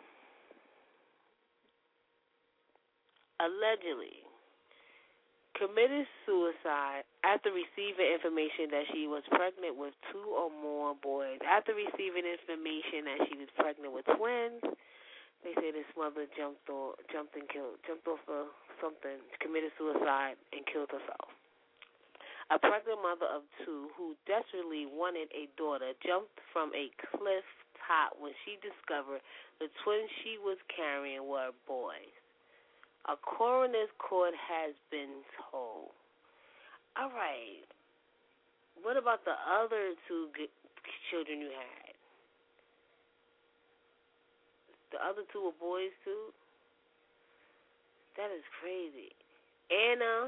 allegedly committed suicide after receiving information that she was pregnant with 2 or more boys. After receiving information that she was pregnant with twins, they say this mother jumped off of something, committed suicide, and killed herself. A pregnant mother of two who desperately wanted a daughter jumped from a cliff top when she discovered the twins she was carrying were boys. A coroner's court has been told. All right. What about the other two children you had? The other two were boys too? That is crazy. Anna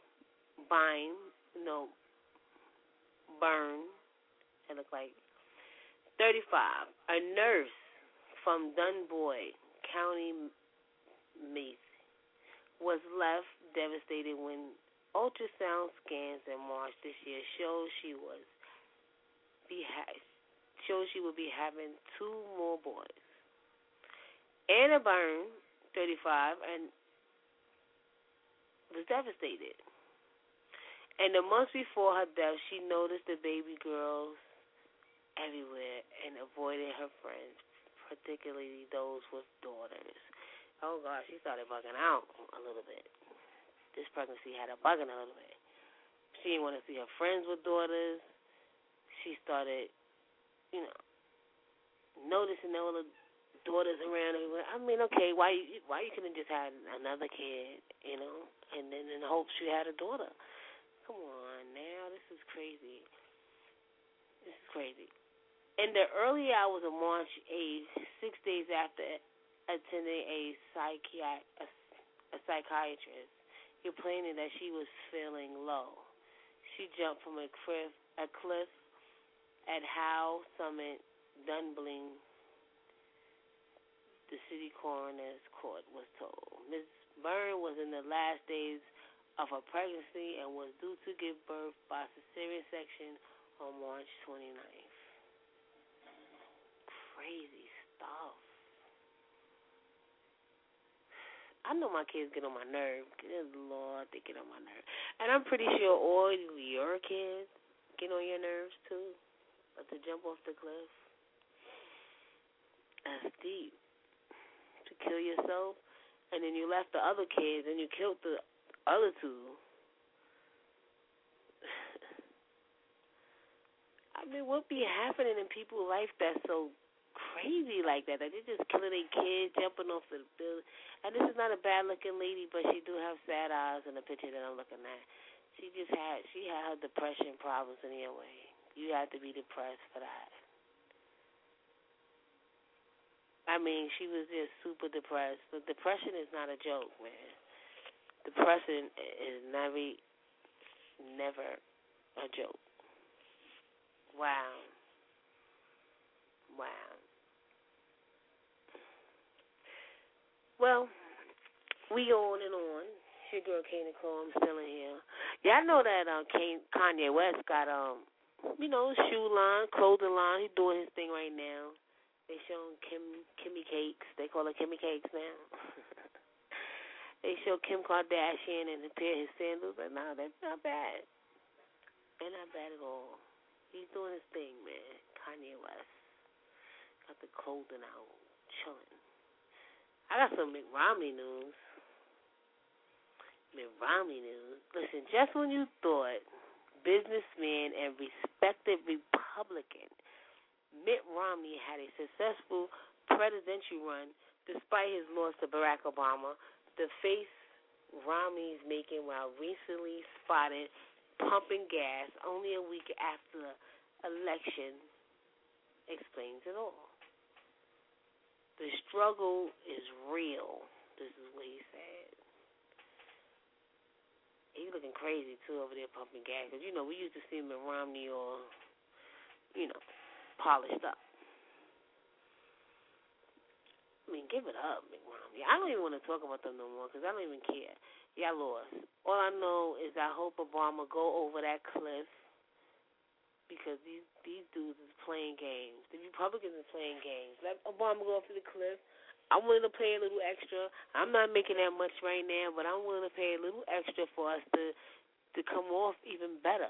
Byrne, it looked like 35, a nurse from Dunboy, County Macy, was left devastated when ultrasound scans in March this year showed she would be having two more boys. Anna Byrne, 35, and was devastated. And the months before her death, she noticed the baby girls everywhere and avoided her friends, particularly those with daughters. Oh, gosh, she started bugging out a little bit. This pregnancy had her bugging a little bit. She didn't want to see her friends with daughters. She started, noticing all the daughters around everywhere. I mean, okay, why you couldn't just have another kid, and then in hopes you had a daughter? Come on now, this is crazy. This is crazy. In the early hours of March 8th, 6 days after attending a psychiatrist, complaining that she was feeling low, she jumped from a cliff at Howe Summit, Dunblane. The city coroner's court was told. Ms. Byrne was in the last days of her pregnancy and was due to give birth by cesarean section on March 29th. Crazy stuff. I know my kids get on my nerve. Good Lord, they get on my nerve. And I'm pretty sure all your kids get on your nerves too. But to jump off the cliff, that's deep. To kill yourself, and then you left the other kids and you killed the other two. I mean, what be happening in people's life that's so crazy like that? That they just killing their kids, jumping off the building. And this is not a bad-looking lady, but she do have sad eyes in the picture that I'm looking at. She had her depression problems anyway. You have to be depressed for that. I mean, she was just super depressed. But depression is not a joke, man. Depression is never a joke. Wow. Well, we on and on. It's your girl, Kay Nicole. I'm still in here. Y'all know that Kanye West got, shoe line, clothing line. He's doing his thing right now. They showing Kimmy Cakes. They call her Kimmy Cakes now. They show Kim Kardashian and a pair of his sandals. But no, that's not bad. They're not bad at all. He's doing his thing, man. Kanye West. Got the clothing out. Chilling. I got some Mitt Romney news. Listen, just when you thought businessman and respected Republican Mitt Romney had a successful presidential run despite his loss to Barack Obama, the face Romney's making while recently spotted pumping gas only a week after the election explains it all. The struggle is real. This is what he said. He's looking crazy, too, over there pumping gas. Because, we used to see Mitt Romney all, polished up. I mean, give it up, Mitt Romney. I don't even want to talk about them no more because I don't even care. Y'all lost. All I know is I hope Obama go over that cliff because these dudes is playing games. The Republicans are playing games. Let Obama go off to the cliff. I'm willing to pay a little extra. I'm not making that much right now, but I'm willing to pay a little extra for us to come off even better.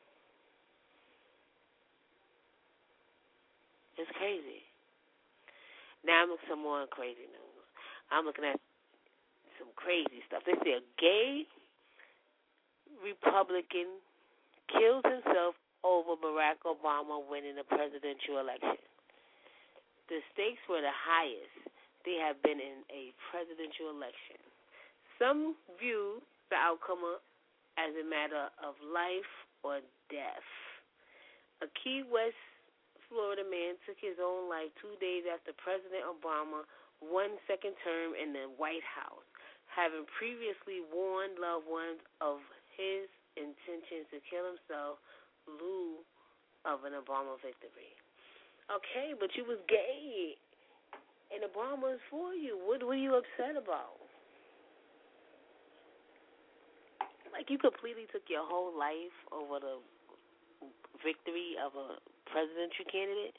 It's crazy. Now I'm looking at some more crazy news. I'm looking at some crazy stuff. They say a gay Republican kills himself over Barack Obama winning the presidential election. The stakes were the highest they have been in a presidential election. Some view the outcome as a matter of life or death. A Key West, Florida man took his own life 2 days after President Obama won second term in the White House, having previously warned loved ones of his intentions to kill himself in lieu of an Obama victory. Okay, but you was gay, and Obama is for you. What were you upset about? Like, you completely took your whole life over the victory of a presidential candidate?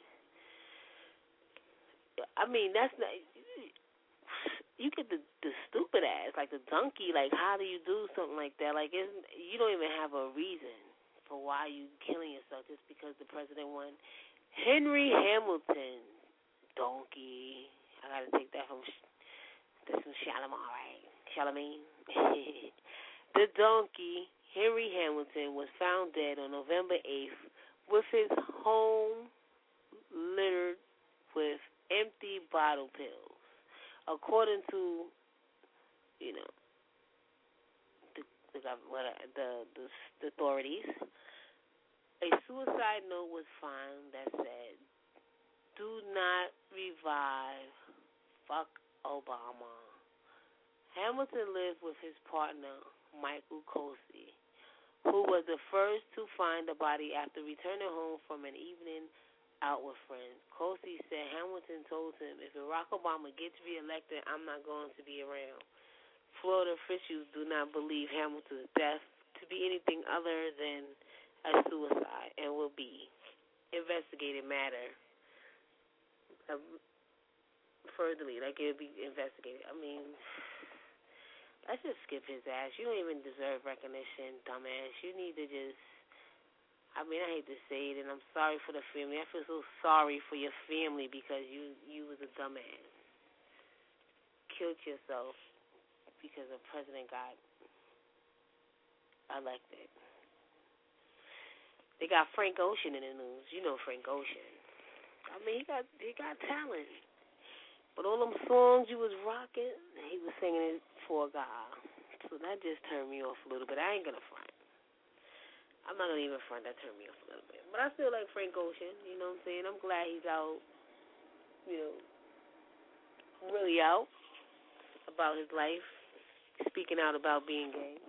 I mean, that's not... You get the stupid ass, like the donkey. Like, how do you do something like that? Like, you don't even have a reason for why you killing yourself just because the president won. Henry Hamilton, donkey. I gotta take that from Charlemagne. The donkey, Henry Hamilton, was found dead on November 8th with his home littered with empty bottle pills. According to, the authorities, a suicide note was found that said, "Do not revive. Fuck Obama." Hamilton lived with his partner, Michael Cossey, who was the first to find the body after returning home from an evening out with friends. Cossey said Hamilton told him, "If Barack Obama gets reelected, I'm not going to be around." Florida officials do not believe Hamilton's death to be anything other than a suicide and will be investigated matter furtherly, like it'll be investigated. I mean, let's just skip his ass. You don't even deserve recognition, dumbass. You need to just, I hate to say it, and I'm sorry for the family. I feel so sorry for your family because you was a dumbass. Killed yourself because a president got elected. They got Frank Ocean in the news. You know Frank Ocean. He got talent. But all them songs you was rocking, he was singing it for a guy. So that just turned me off a little bit. I ain't gonna front. I'm not gonna even front. That turned me off a little bit. But I still like Frank Ocean. You know what I'm saying? I'm glad he's out. Really out about his life, speaking out about being gay.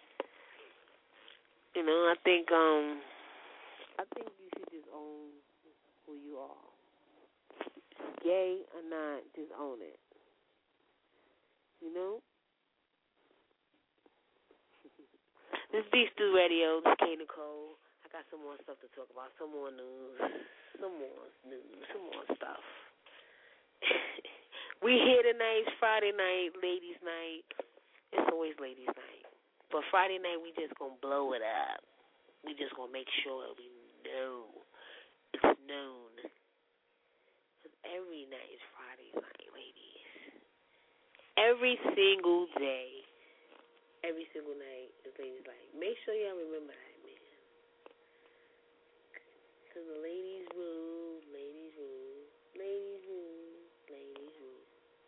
I think you should just own who you are. Gay or not, just own it. This Beef Stew Radio, this K Nicole. I got some more stuff to talk about, some more news, some more stuff. We here tonight, it's Friday night, ladies' night. It's always ladies' night. But Friday night, we just going to blow it up. We just going to make sure we know it's known. Because every night is Friday night, ladies. Every single day, every single night is ladies' night. Make sure y'all remember that, man. Because the ladies rule, ladies rule, ladies rule, ladies rule.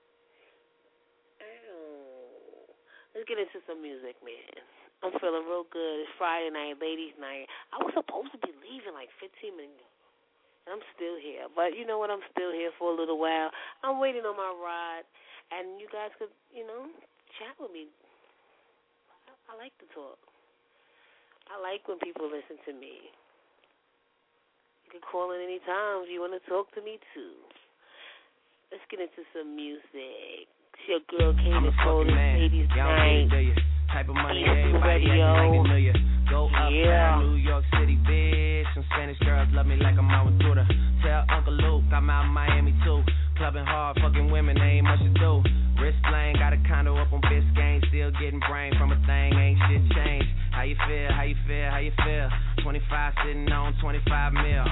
Ow. Let's get into some music, man. I'm feeling real good. It's Friday night, ladies' night. I was supposed to be leaving like 15 minutes ago. And I'm still here. But you know what? I'm still here for a little while. I'm waiting on my ride. And you guys could, chat with me. I like to talk. I like when people listen to me. You can call in any time if you want to talk to me, too. Let's get into some music. It's your girl, K Nicole, ladies' night.
Type of money, everybody acting like they knew you. Go up to New York City, bitch. Some Spanish girls love me like I'm out with Duda. Tell Uncle Luke I'm out in Miami too. Clubbing hard, fucking women, they ain't much to do. Wrist lane, got a condo up on Biscayne. Still getting brain from a thing, ain't shit changed. How you feel, how you feel, how you feel? 25 sitting on 25 mil,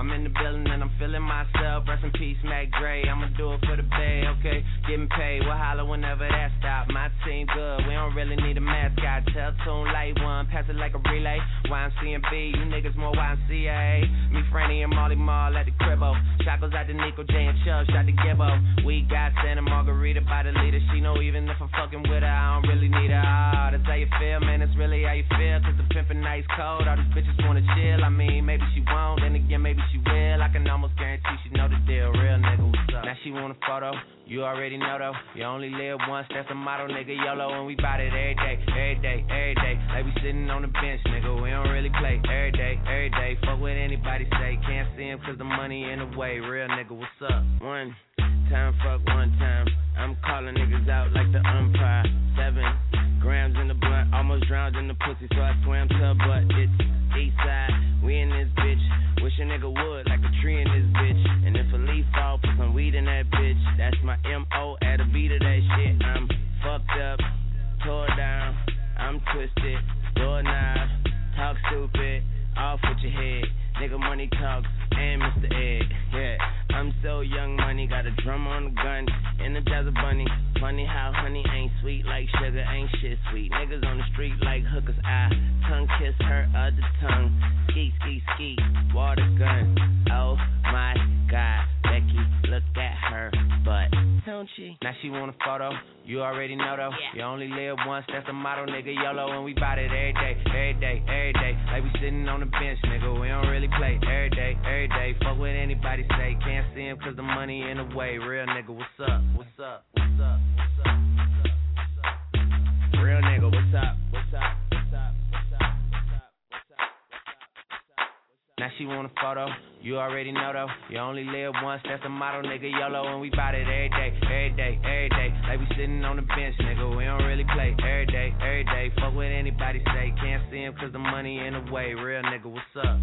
I'm in the building and I'm feeling myself. Rest in peace, Mac Dre. I'ma do it for the bay, okay? Getting paid, we'll holler whenever that stop. My team good, we don't really need a mascot. Tell Tune Light One, pass it like a relay. YMC and B, you niggas more YMCA. Me, Franny, and Molly Mall at the cribbo. Shackles out to Nico J and Chubb, shot to Gibbo. We got Santa Margarita by the leader. She know even if I'm fucking with her, I don't really need her. Oh, that's how you feel, man, that's really how you feel. Cause the pimpin' nice cold, all these bitches wanna chill. I mean, maybe she won't, then again, maybe she will. I can almost guarantee she know the deal. Real nigga, what's up? Now she want a photo, you already know though. You only live once, that's the motto, nigga. YOLO, and we bout it every day, every day, every day. Like we sitting on the bench, nigga, we don't really play. Every day, every day. Fuck what anybody say, can't see him cause the money in the way. Real nigga, what's up? One time, fuck one time. I'm calling niggas out like the umpire. 7 grams in the blunt, almost drowned in the pussy, so I swam to her butt. It's east side, we in this bitch. Wish a nigga would, like a tree in this bitch. And if a leaf fall, put some weed in that bitch. That's my M.O. at a beat of that shit. I'm fucked up, tore down, I'm twisted, doorknob, talk stupid, off with your head. Nigga money talks, and Mr. Ed, yeah. I'm so young money, got a drum on the gun, energize a bunny. Funny how honey ain't sweet like sugar, ain't shit sweet. Niggas on the street like hookers, I tongue kiss her other tongue. Ski, ski, ski, water gun. Oh my God, Becky, look at her butt, don't she? Now she want a photo, you already know though. You only live once, that's the motto, nigga. YOLO, and we bout it every day, every day, every day. Like we sitting on the bench, nigga, we don't really play. Every day, every day. Fuck what anybody say, can't see him cause the money in the way. Real nigga, what's up? What's up? What's up? What's up? What's up? Real nigga, what's up? What's up? What's up? What's up? What's up? What's up? Now she want a photo, you already know though. You only live once, that's the motto, nigga. YOLO, and we bout it every day, every day, every day. Like we sitting on the bench, nigga, we don't really play. Every day, every day. Fuck what anybody say, can't see him cause the money in the way. Real nigga, what's up?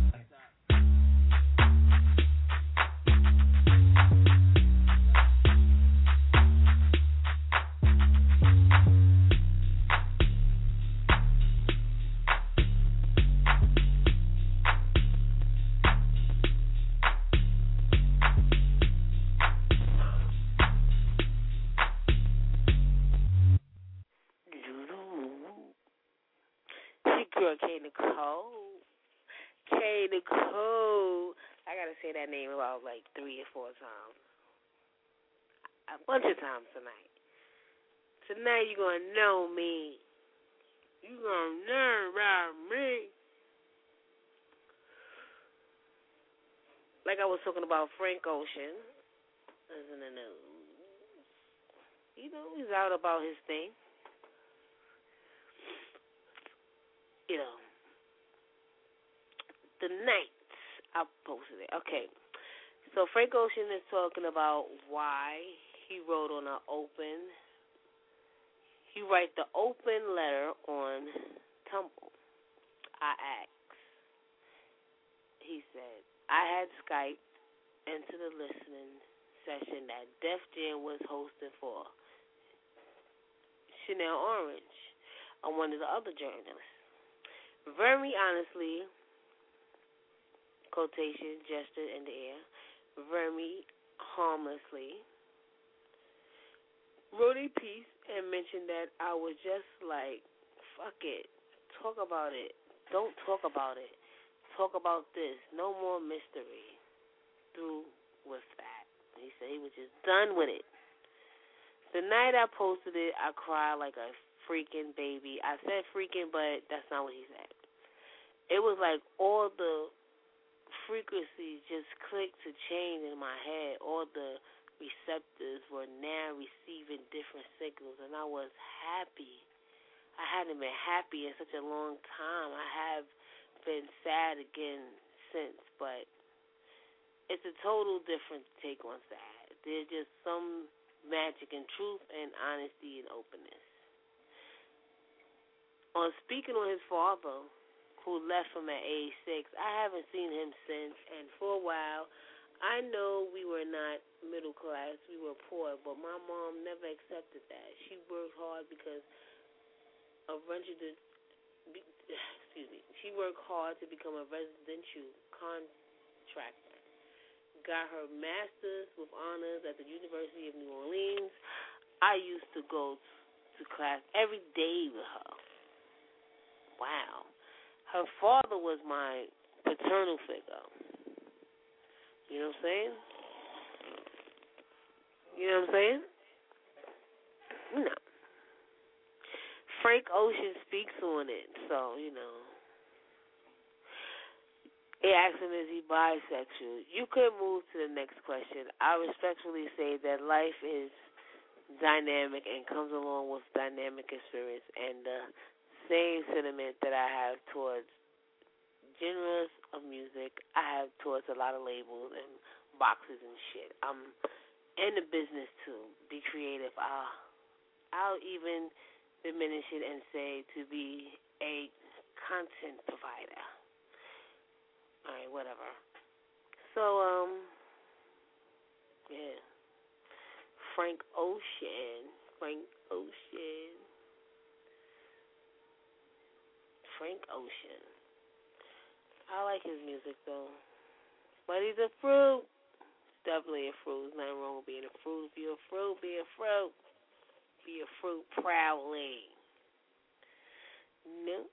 K Nicole. I gotta say that name about like 3 or 4 times. A bunch of times tonight. Tonight you gonna know me. You gonna know about me. Like I was talking about Frank Ocean. As in the news. You know, he's out about his thing. You know. The night I posted it. Okay. So Frank Ocean is talking about why he wrote on an open. He write the open letter on Tumble. I asked. He said, I had Skyped into the listening session that Def Jam was hosting for Chanel Orange. I'm one of the other journalists. Very honestly, quotation, gesture in the air, very harmlessly, wrote a piece and mentioned that I was just like, fuck it, talk about it, don't talk about it, talk about this, no more mystery, through with that. He said he was just done with it. The night I posted it, I cried like a freaking baby. I said freaking, but that's not what he said. It was like all the frequencies just clicked to change in my head. All the receptors were now receiving different signals, and I was happy. I hadn't been happy in such a long time. I have been sad again since, but it's a total different take on sad. There's just some magic in truth and honesty and openness. On speaking on his father, who left him at age 6. I haven't seen him since, and for a while, I know we were not middle class, we were poor, but my mom never accepted that. She worked hard because of she worked hard to become a residential contractor. got her master's with honors at the University of New Orleans. I used to go to class every day with her. Wow. Her father was my paternal figure. You know what I'm saying? You know what I'm saying? No. Frank Ocean speaks on it, so, you know. He asked him, is he bisexual? You could move to the next question. I respectfully say that life is dynamic and comes along with dynamic experience, and the same sentiment that I have towards genres of music, I have towards a lot of labels and boxes and shit. I'm in the business to be creative. I'll even diminish it and say to be a content provider. All right, whatever. So, yeah. Frank Ocean. Frank Ocean. I like his music, though. But he's a fruit. Definitely a fruit. There's nothing wrong with being a fruit. If you're a fruit, be a fruit. Be a fruit proudly. No?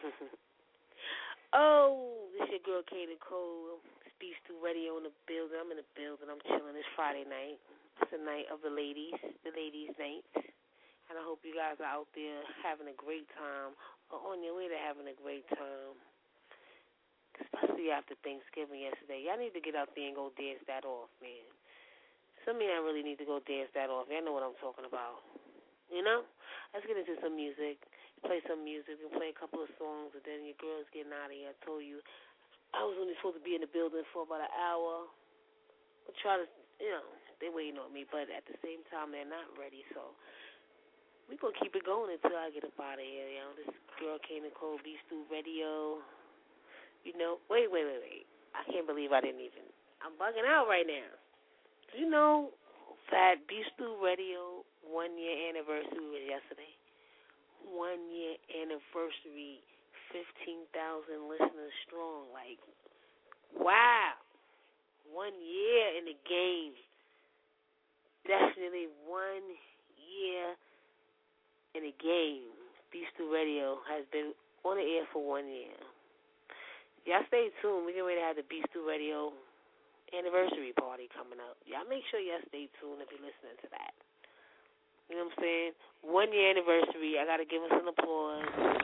Oh, this your girl K. Nicole. Speaks to Radio in the building. I'm in the building. I'm chilling. It's Friday night. It's the night of the ladies' night. And I hope you guys are out there having a great time or on your way to having a great time. Especially after Thanksgiving yesterday. Y'all need to get out there and go dance that off, man. Some of y'all really need to go dance that off. Y'all know what I'm talking about. You know? Let's get into some music. Play some music and play a couple of songs, and then your girl's getting out of here. I told you I was only supposed to be in the building for about an hour. I'll try to, they're waiting on me, but at the same time, they're not ready, so we're going to keep it going until I get up out of here, This girl K. Nicole, Beast Stew Radio. Wait. I can't believe I'm bugging out right now. You know that Beast Stew Radio 1 year anniversary was yesterday? 1 year anniversary, 15,000 listeners strong. Like, wow. 1 year in the game. Definitely 1 year in the game. Beast Stew Radio has been on the air for 1 year. Y'all stay tuned. We're getting ready to have the Beast Stew Radio anniversary party coming up. Y'all make sure y'all stay tuned if you're listening to that. You know what I'm saying? 1 year anniversary. I got to give us an applause.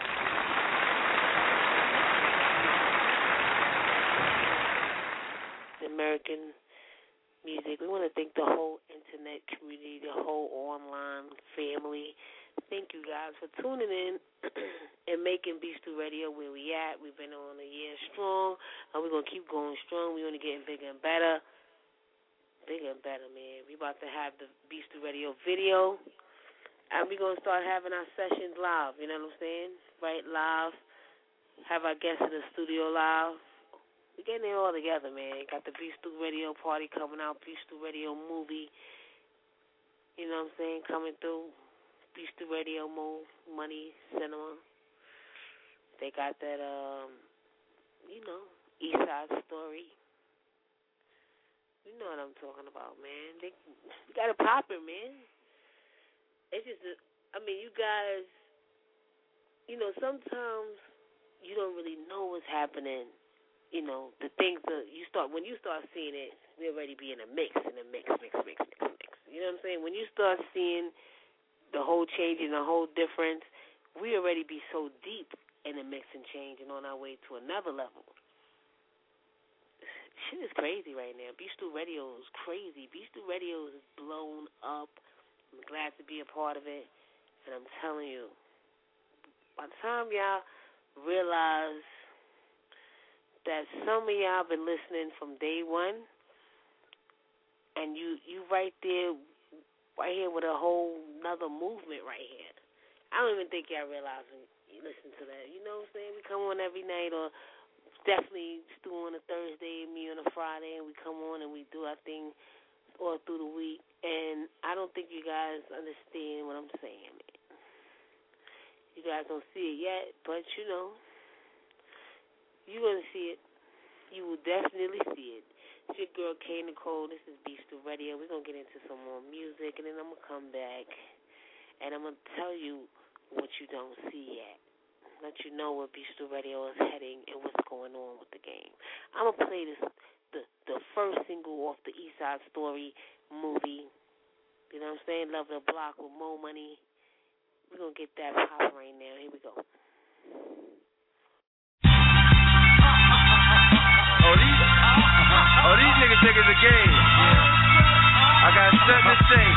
The American music. We want to thank the whole internet community, the whole online family. Thank you guys for tuning in and making Beast Stew Radio where we at. We've been on a year strong, and we're going to keep going strong. We're only getting bigger and better. Bigger and better, man. We about to have the Beast Stew Radio video, and we're going to start having our sessions live, you know what I'm saying? Right, live. Have our guests in the studio live. We're getting it all together, man. Got the Beast Stew Radio party coming out, Beast Stew Radio movie, you know what I'm saying, coming through. Beast Stew Radio Money Cinema. They got that, East Side Story. You know what I'm talking about, man. They got it popping, man. It's just, you guys, sometimes you don't really know what's happening. The things that when you start seeing it, we already be in a mix. You know what I'm saying? When you start seeing the whole change and the whole difference, we already be so deep in the mix and change and on our way to another level. Shit is crazy right now. Beast Stew Radio is crazy. Beast Stew Radio is blown up. I'm glad to be a part of it. And I'm telling you, by the time y'all realize that some of y'all been listening from day one, and you right there, right here with a whole nother movement right here. I don't even think y'all realize when you listen to that. You know what I'm saying? We come on every night, or definitely Stew on a Thursday, me on a Friday, and we come on and we do our thing all through the week. And I don't think you guys understand what I'm saying. You guys don't see it yet, but you're going to see it. You will definitely see it. It's your girl, K. Nicole. This is Beef Stew Radio. We're going to get into some more music, and then I'm going to come back, and I'm going to tell you what you don't see yet. Let you know where Beef Stew Radio is heading and what's going on with the game. I'm going to play this, the first single off the East Side Story movie. You know what I'm saying? Love the Block with Mo Money. We're going to get that popping right now. Here we go.
These niggas think it's a game. I got something to say.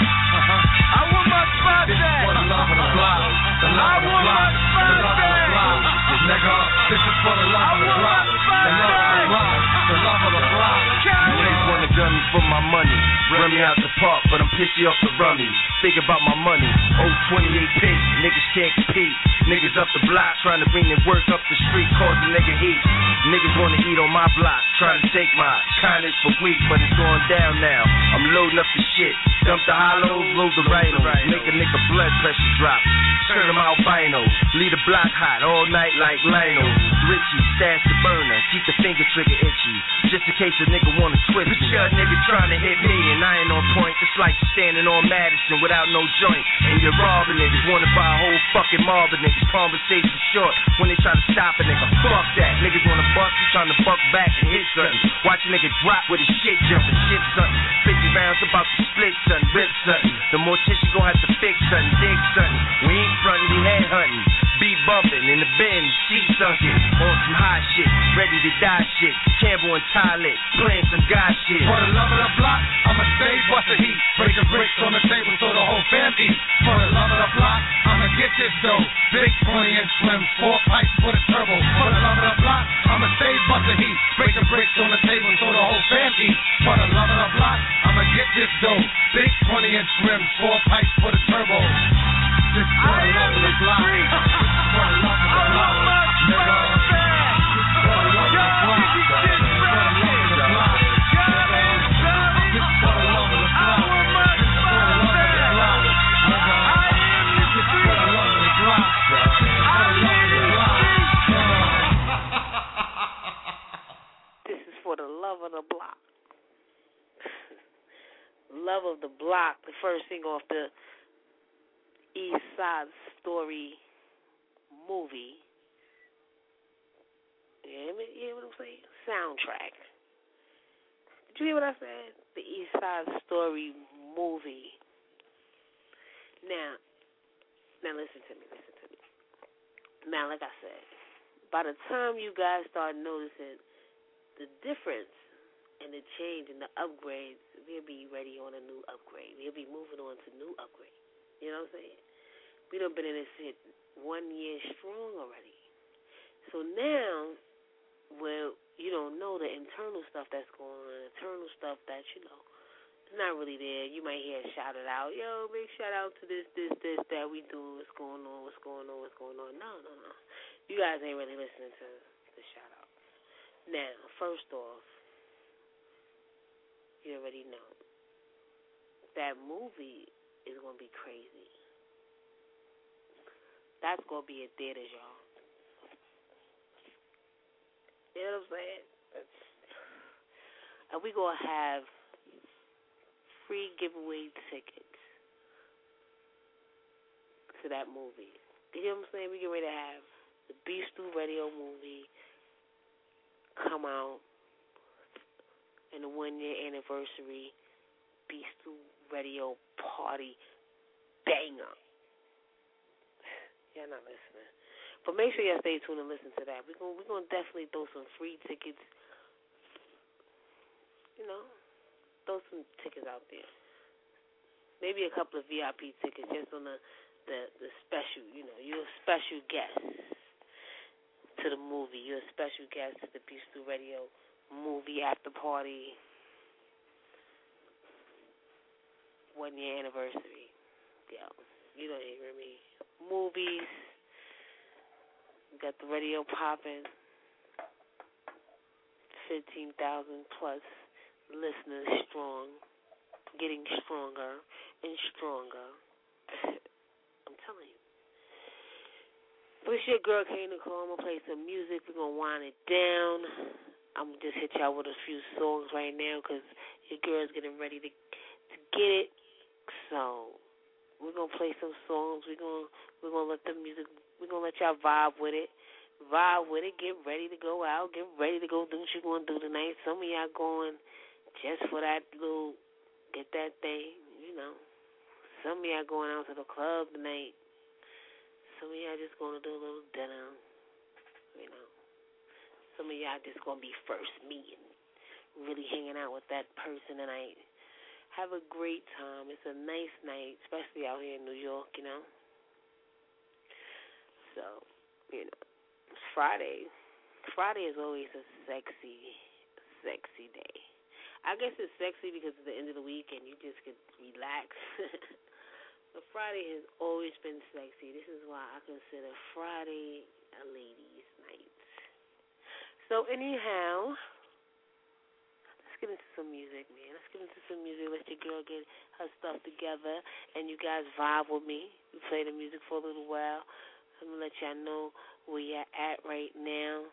I want my spot back.
For the love of the block. The love of the block. The love of the block. Nigga, this is for the love of the block. The love of the block. The love of the block.
Niggas wanna gun me for my money. Run me out the park, but I'm pissy off the rummy. Think about my money. Old 28 pigs, niggas can't compete. Niggas up the block, trying to bring their work up the street, causing nigga heat. Niggas wanna eat on my block, trying to take my kindness for weak, but it's going down now. I'm loading up the shit. Dump the hollows, load the rhinos. Make a nigga blood pressure drop. Turn them albino. Leave the block hot all night like Lionel. Richie, stash the burner. Keep the finger trigger itchy. Just in case a nigga wanna twist me. But nigga trying to hit me and I ain't on point. It's like you standing on Madison without no joint. And you're robbing niggas. Wanna buy a whole fucking mob of niggas. Conversation short when they try to stop a nigga. Fuck that. Niggas wanna bust. You trying to buck back and hit something. Watch a nigga drop with his shit jumping. Shit something. 50 rounds about to split something. Rip something. The mortician gon' have to fix something. Dig something. We ain't frontin', we head hunting. Be bumping in the bin, seat sunken. On some hot shit, ready to die shit. Campbell and Tyler, playing some God shit.
For the love of the block, I'ma stay bust the heat. Break the bricks on the table so the whole fam eat. For the love of the block, I'ma get this dough. Big 20-inch slim, 4 pipes for the turbo. For the love of the block, I'ma stay bust the heat. Break the bricks on the table so the whole fam eat. For the love of the block, I'ma get this dough. Big 20-inch slim, 4 pipes for the turbo. This is for the love of the block. This is for the love of the block. Nigga. This is for the love of the block. This is for the love of the block. This is for the love of the block. This is for the love of the block. This is for the love of the block. This is for the love of the block.
This is for the love of the block. Love of the Block, the first single off the East Side Story movie. You hear what I'm saying? Soundtrack. Did you hear what I said? The East Side Story movie. Now listen to me. Now, like I said, by the time you guys start noticing the difference and the change and the upgrades, we'll be ready on a new upgrade. We'll be moving on to new upgrade. You know what I'm saying? We done been in this shit 1 year strong already. So now, well, you don't know the internal stuff that's going on, internal stuff that, you know, it's not really there. You might hear it shouted out, yo, big shout out to this, that we do, what's going on. No. You guys ain't really listening to the shout out. Now, first off, you already know that movie is going to be crazy. That's going to be in theaters, y'all. You know what I'm saying? And we're going to have free giveaway tickets to that movie. You know what I'm saying? We're getting ready to have the Beef Stew Radio movie come out in the 1 year anniversary Beef Stew Radio party banger. Y'all not listening. But make sure y'all stay tuned and listen to that. We're gonna definitely throw some free tickets. You know, throw some tickets out there. Maybe a couple of VIP tickets just on the special, you know, you're a special guest to the movie. You're a special guest to the Beef Stew Radio movie after party 1 year anniversary. Yo, you don't hear me. Movies. We got the radio popping. 15,000 plus listeners strong. Getting stronger and stronger. I'm telling you. But it's your girl, K. Nicole. I'm going to play some music. We're going to wind it down. I'm going to just hit y'all with a few songs right now because your girl's getting ready to get it. So we're going to play some songs. We're going to let the music, we're going to let y'all vibe with it. Vibe with it. Get ready to go out. Get ready to go do what you're going to do tonight. Some of y'all going just for that little, get that thing, you know. Some of y'all going out to the club tonight. Some of y'all just going to do a little dinner, you know. Some of y'all just going to be first meeting, really hanging out with that person tonight. Have a great time. It's a nice night, especially out here in New York, you know. So, you know, it's Friday. Friday is always a sexy day. I guess it's sexy because it's the end of the week and you just can relax. But Friday has always been sexy. This is why I consider Friday a ladies' night. So anyhow, let's get into some music, man. Let's get into some music. Let your girl get her stuff together, and you guys vibe with me. We play the music for a little while. I'm going to let y'all know where you're at right now.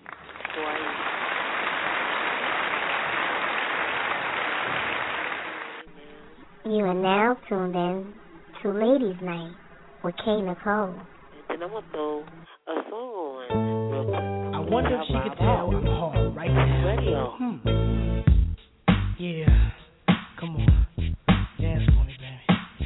You are now tuned in to Ladies Night with K. Nicole.
And then I'm going to throw a song on real quick.
I wonder if she could tell I'm hard right now.
Radio.
Yeah. Come on. Dance for me, baby.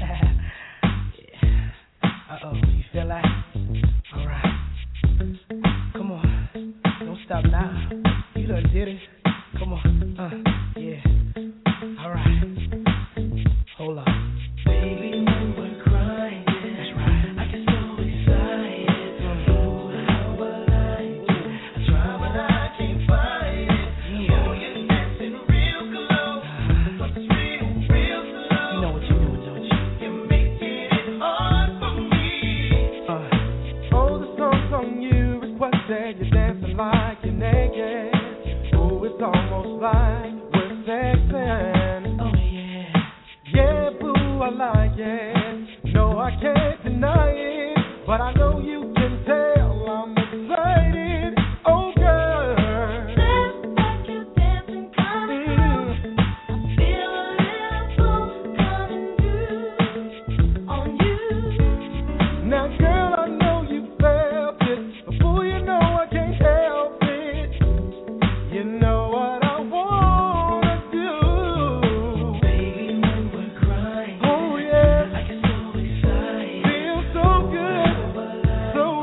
Yeah. Uh-oh. You feel that? All right. Come on. Don't stop now. You done did it. Come on. Yeah. All right. Hold on. Baby, we were crying. That's right. I get so excited. Ooh, how I like it. I try, but I can't find it. Yeah. Oh, you're dancing real close. But it's real slow. You know what you're doing, don't you? You're making it hard for me.
Oh, the song you requested. You're dancing like you're naked. Oh, it's almost like we're sexing.
Oh, yeah.
Yeah, boo, I like it. No, I can't deny it. But I know you can tell I'm excited. Oh, girl.
Dance like you're dancing coming through. I feel a little pull coming through on you.
Now, girl, I know you felt it. Before you know I can't help it. You know what I wanna do.
Baby, we were crying.
Oh, yeah.
I get so excited.
Feel so good. So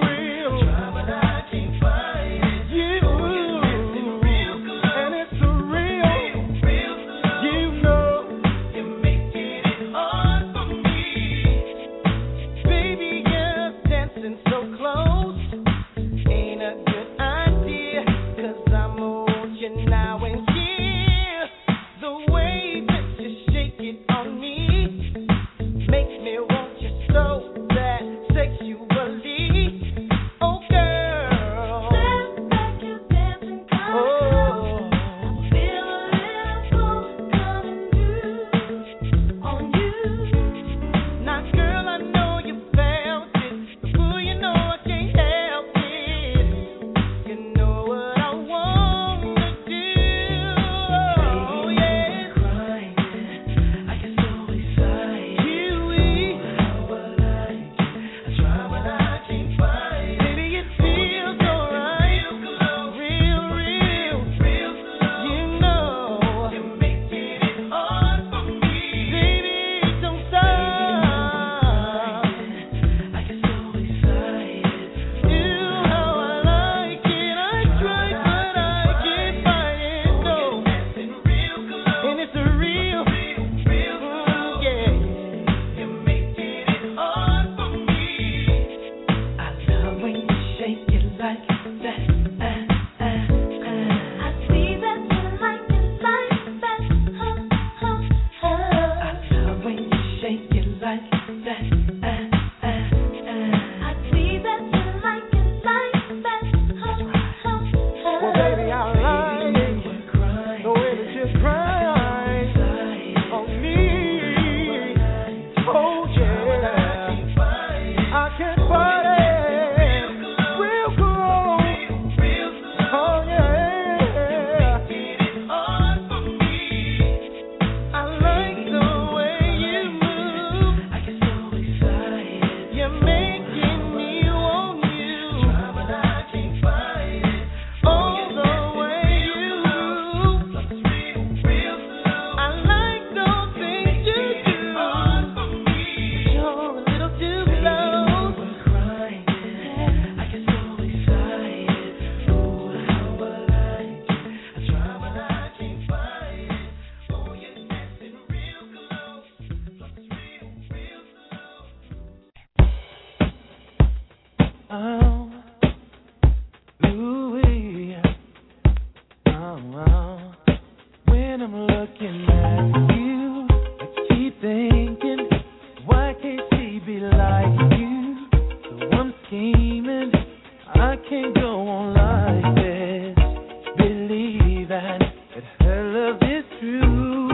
When I'm looking at you, I keep thinking, why can't she be like you? So I'm scheming, I can't go on like this, believing that her love is true.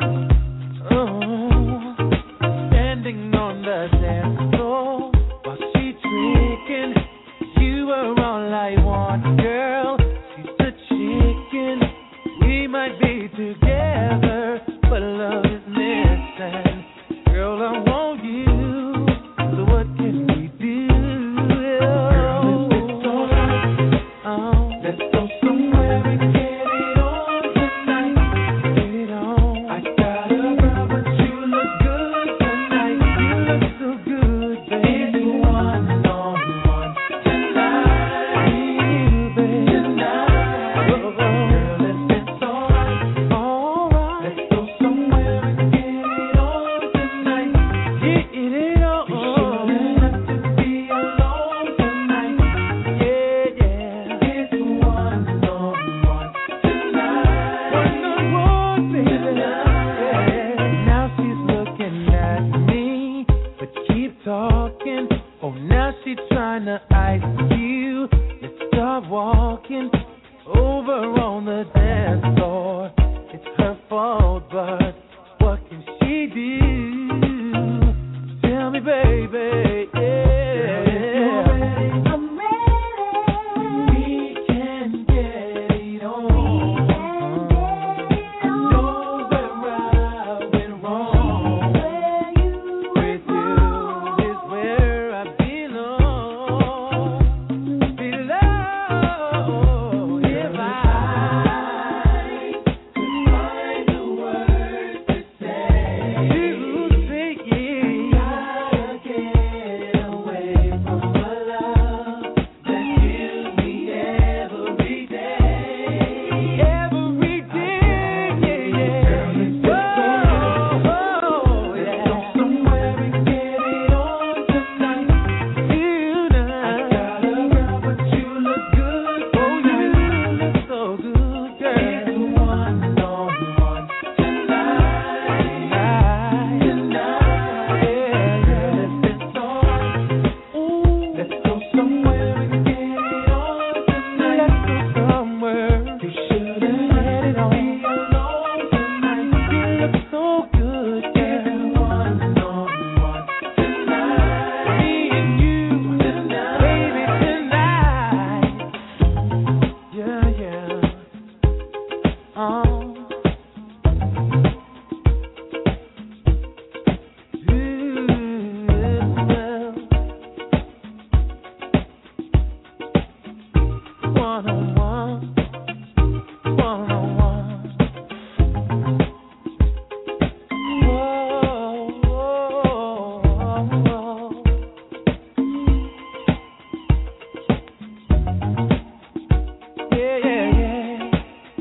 Oh, standing on the dance floor while she tricking, you are all I want, girl. She's the chicken. We might be together, but love is missing. Girl, I want you, so what can we do? Girl, if it's alright, let's go somewhere and get it on tonight. Get it on. I got a girl, but you look good tonight. You look so good, baby. It's one-on-one tonight. You, baby, tonight. Oh, girl, if it's alright, let's go somewhere and get it on tonight. Get it on. You shouldn't have to be alone tonight. Yeah, yeah. It's one-on-one tonight. One-on-one, baby. Yeah. Now she's looking at me, but keep talking. Oh, now she's trying to ice you. Let's start walking over on the dance floor. It's her fault, but what can she do? Tell me, baby. Yeah. I'm ready. We can get it on. Know where I went wrong. With you is where I belong. If I could find the words to say, to say it, gotta get away from a love that kills me every day. Every day, yeah, yeah. Whoa, let's go somewhere and get it on tonight. I got a girl, but you look good. Oh, you look so good, girl. It's one-on-one tonight. Yeah, yeah. If it's alright, ooh, let's go somewhere and get it on tonight. Let's go somewhere. You shouldn't let it on. Be alone tonight. You look so good, girl. It's one-on-one tonight. Me and you tonight, baby, tonight. Yeah, yeah. One-on-one, one-on-one. Whoa, whoa, whoa. Yeah, yeah, yeah.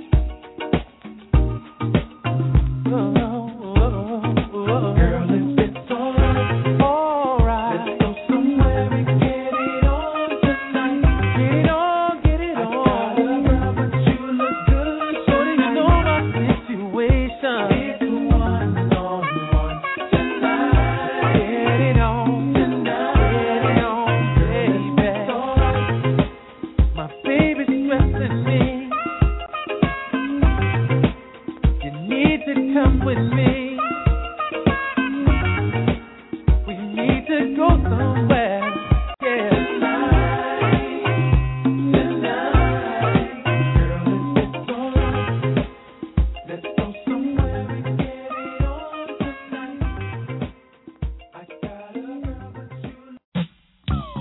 Girl, if it's alright, let's go somewhere and get it on tonight. Get it on, get it on. I got a girl, but you look good. Shorty, you know my situation. It's one-on-one tonight. Get it on tonight. Get it on, baby. My baby's stressing me. You need to come with me. We need to go somewhere. Yeah. Tonight. Girl, if it's alright, let's go somewhere and get it on tonight. I got a girl, but you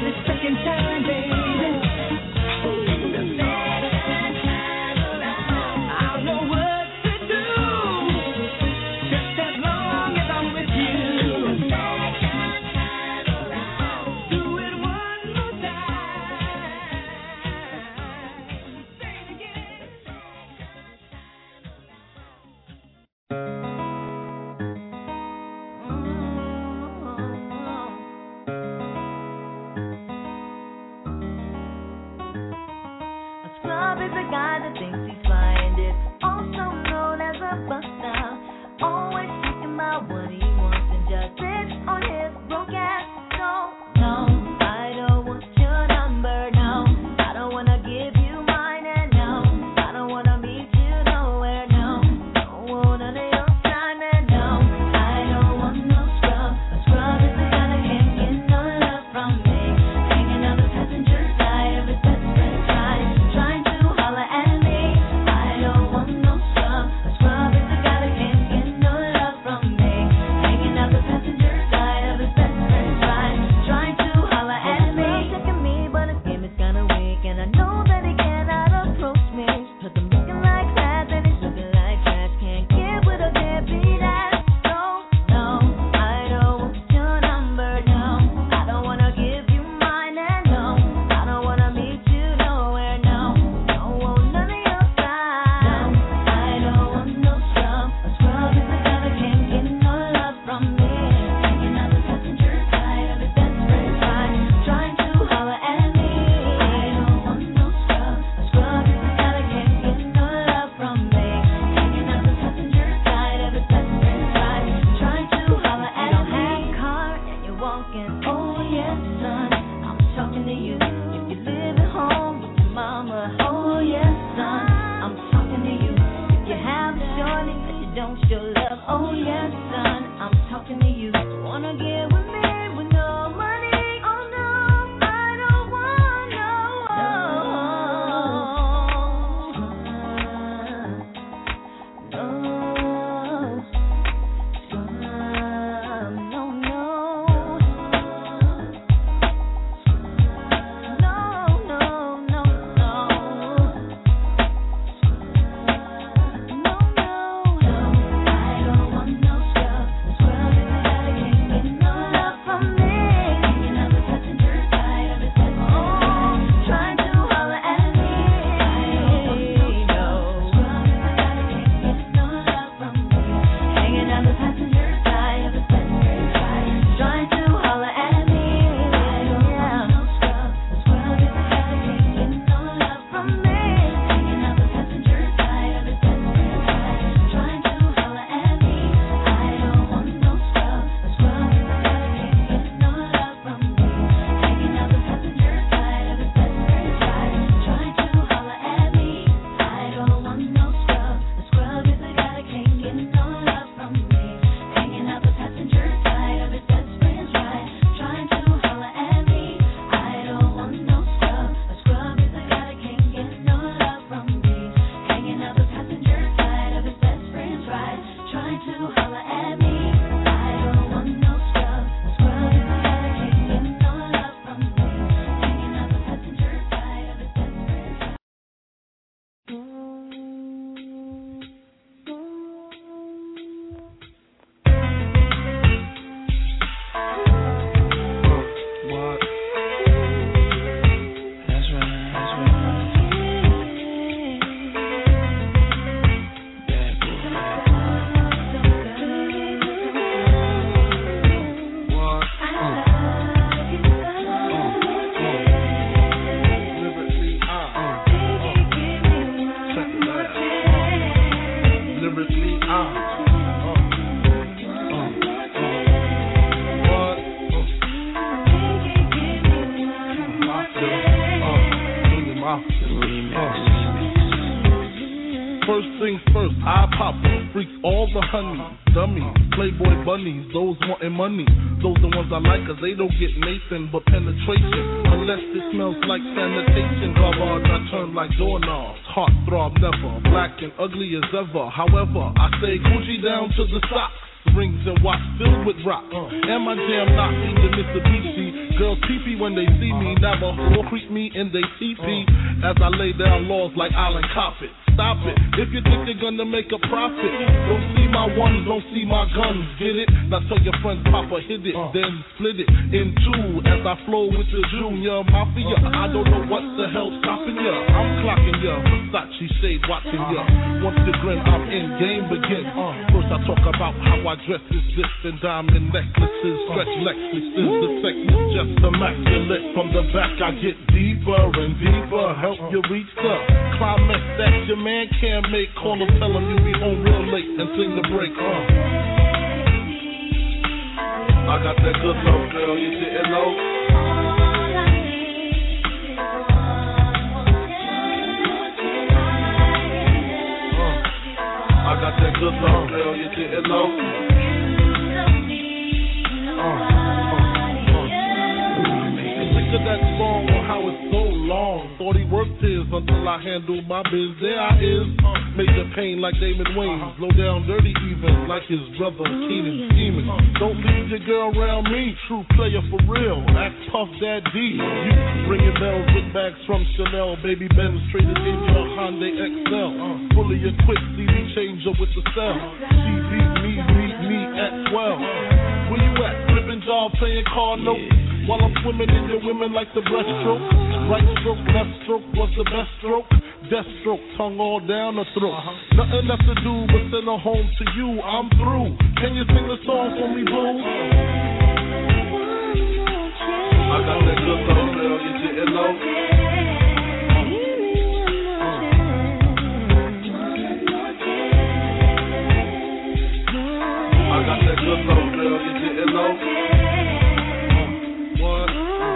First things first, I pop freaks all the honey, dummies, playboy bunnies, those wanting money. Those the ones I like cause they don't get Nathan but penetration. Unless it smells like sanitation, garbage I turn like doorknobs. Heart throb never, black and ugly as ever. However, I say Gucci down to the socks. Rings and watch filled with rock. And my jam knocking the Mitsubishi Girls pee-pee when they see me, never will creep me in they teepee. As I lay down laws like Island Coppet. Stop it, if you think you're gonna make a profit. Don't see my ones, don't see my guns, get it? Now tell your friends, Papa hit it, then split it in two. As I flow with the Junior Mafia, I don't know what the hell's stopping ya. I'm clocking ya, Versace shade watching ya. Once you grin, I'm in, game begin. First I talk about how I dress is this and diamond necklaces, stretch Lexuses. The sex is just immaculate. From the back I get deeper and deeper, help you reach the climax that your man can't make. Call him, tell him you be home real late and sing the break. I got that good love, girl, you didn't know. I got that good love, girl, you didn't know. Sick of that song on how it's so long. Thought he worked his until I handled my biz. There I is, major pain like Damon Wayans. Low down dirty even like his brother Keenan scheming. Don't leave your girl around me, true player for real. Act Puff Dad D. You bringing bells with bags from Chanel. Baby Benz traded in your Hyundai XL. Fully equipped CD changer with the cell. She beat me at 12. Where you at? Flipping job, playing car notes. While I'm swimming in your women like the breaststroke. Right stroke, left stroke was the best stroke. Death stroke, tongue all down the throat. Nothing left to do but send her home to you. I'm through. Can you sing the song for me, boo? I got that good love, girl, you didn't know. I got that good love, girl, you didn't know. What?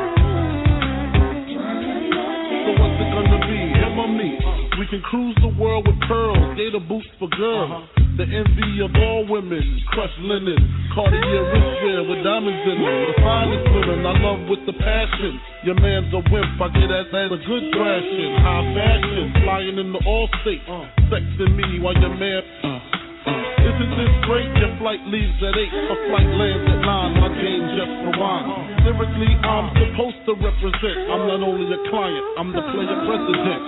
So what's it gonna be? Him or me? We can cruise the world with pearls, gator boots for girls. The envy of all women, crushed linen, Cartier wristwear with diamonds in them. The finest women I love with the passion. Your man's a wimp, I get that a good thrashing. High fashion, flying in the all state, sexing me while your man. Isn't this great? Your flight leaves at 8, a flight lands at 9. My game just rewind. Lyrically, I'm supposed to represent. I'm not only a client, I'm the player president.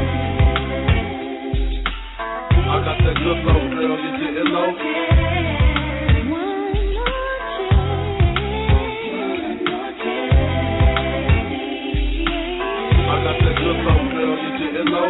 I got that good love, girl, you didn't know. I got that good love, girl, you didn't know.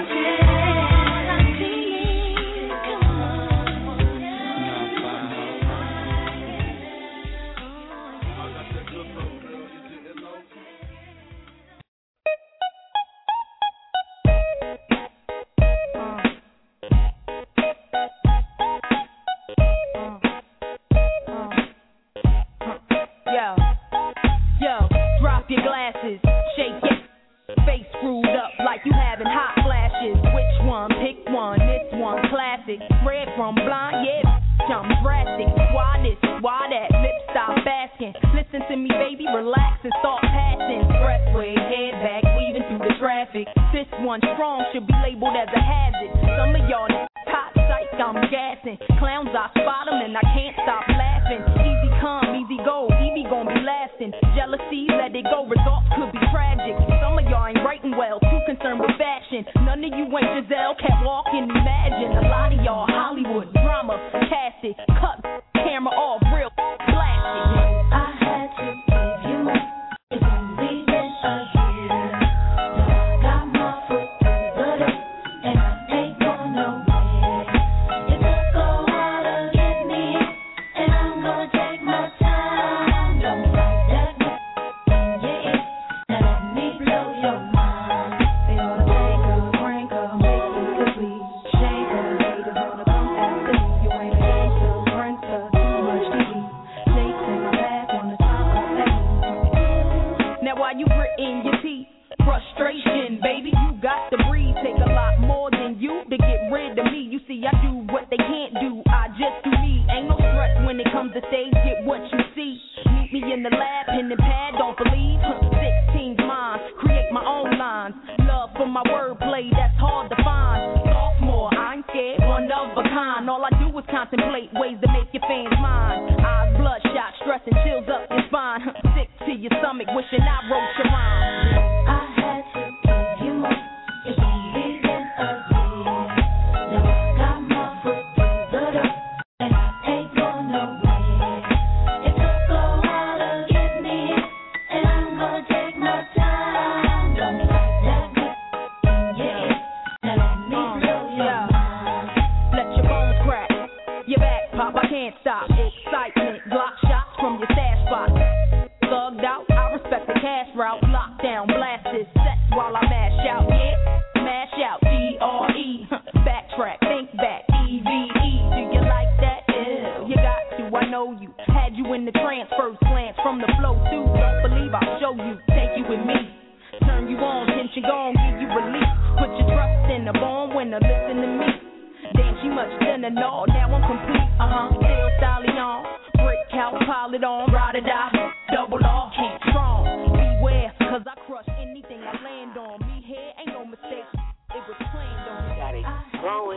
your stomach, wishing I wrote your rhyme.
I had to give you more. It's only been a year. Now I got my foot through the door, and I ain't going nowhere. It took a while to get me here, and I'm gonna take my time. Don't like that good in your ear. Now let me blow your mind.
Let your bones crack, your back pop, I can't stop. Excitement, block shots from your stash spot. Thugged out, I respect the cash route. Lockdown, blasted, sex while I mash out. Yeah, mash out, D-R-E. Backtrack, think back, E-V-E. Do you like that? Ew, you got to, I know you. Had you in the trance, first glance from the flow too. Don't believe I'll show you, take you with me. Turn you on, tension gone, give you relief. Put your trust in the born winner, listen to me. Damn, she much thinner, no, now I'm complete. Still stallion, brick house, pile it on, ride or die, double R, can't strong. Beware, cause I crush anything I land on. Me here ain't no mistake, it was planned on.
Got it growing.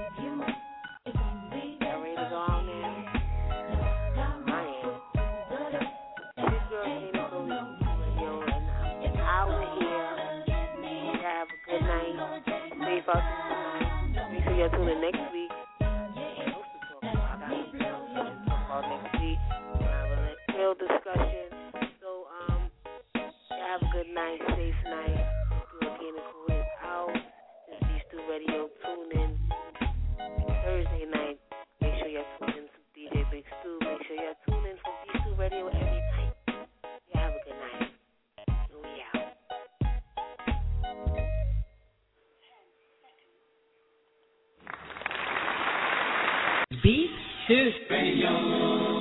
Y'all ready to go out now? I am. This girl came to go to radio, and I'm out here. Y'all have a good night. Safe out tonight. Make sure y'all tune in next week. Next week, we'll have a real discussion. So, y'all have a good night, safe night. The Organical is out. This is Beef Stew Radio. Tune in Thursday night. Make sure y'all tune in to DJ Big Stew. Make sure y'all tune in for Beef Stew Radio every night. Y'all have a good night. We out.
Beef Stew Radio.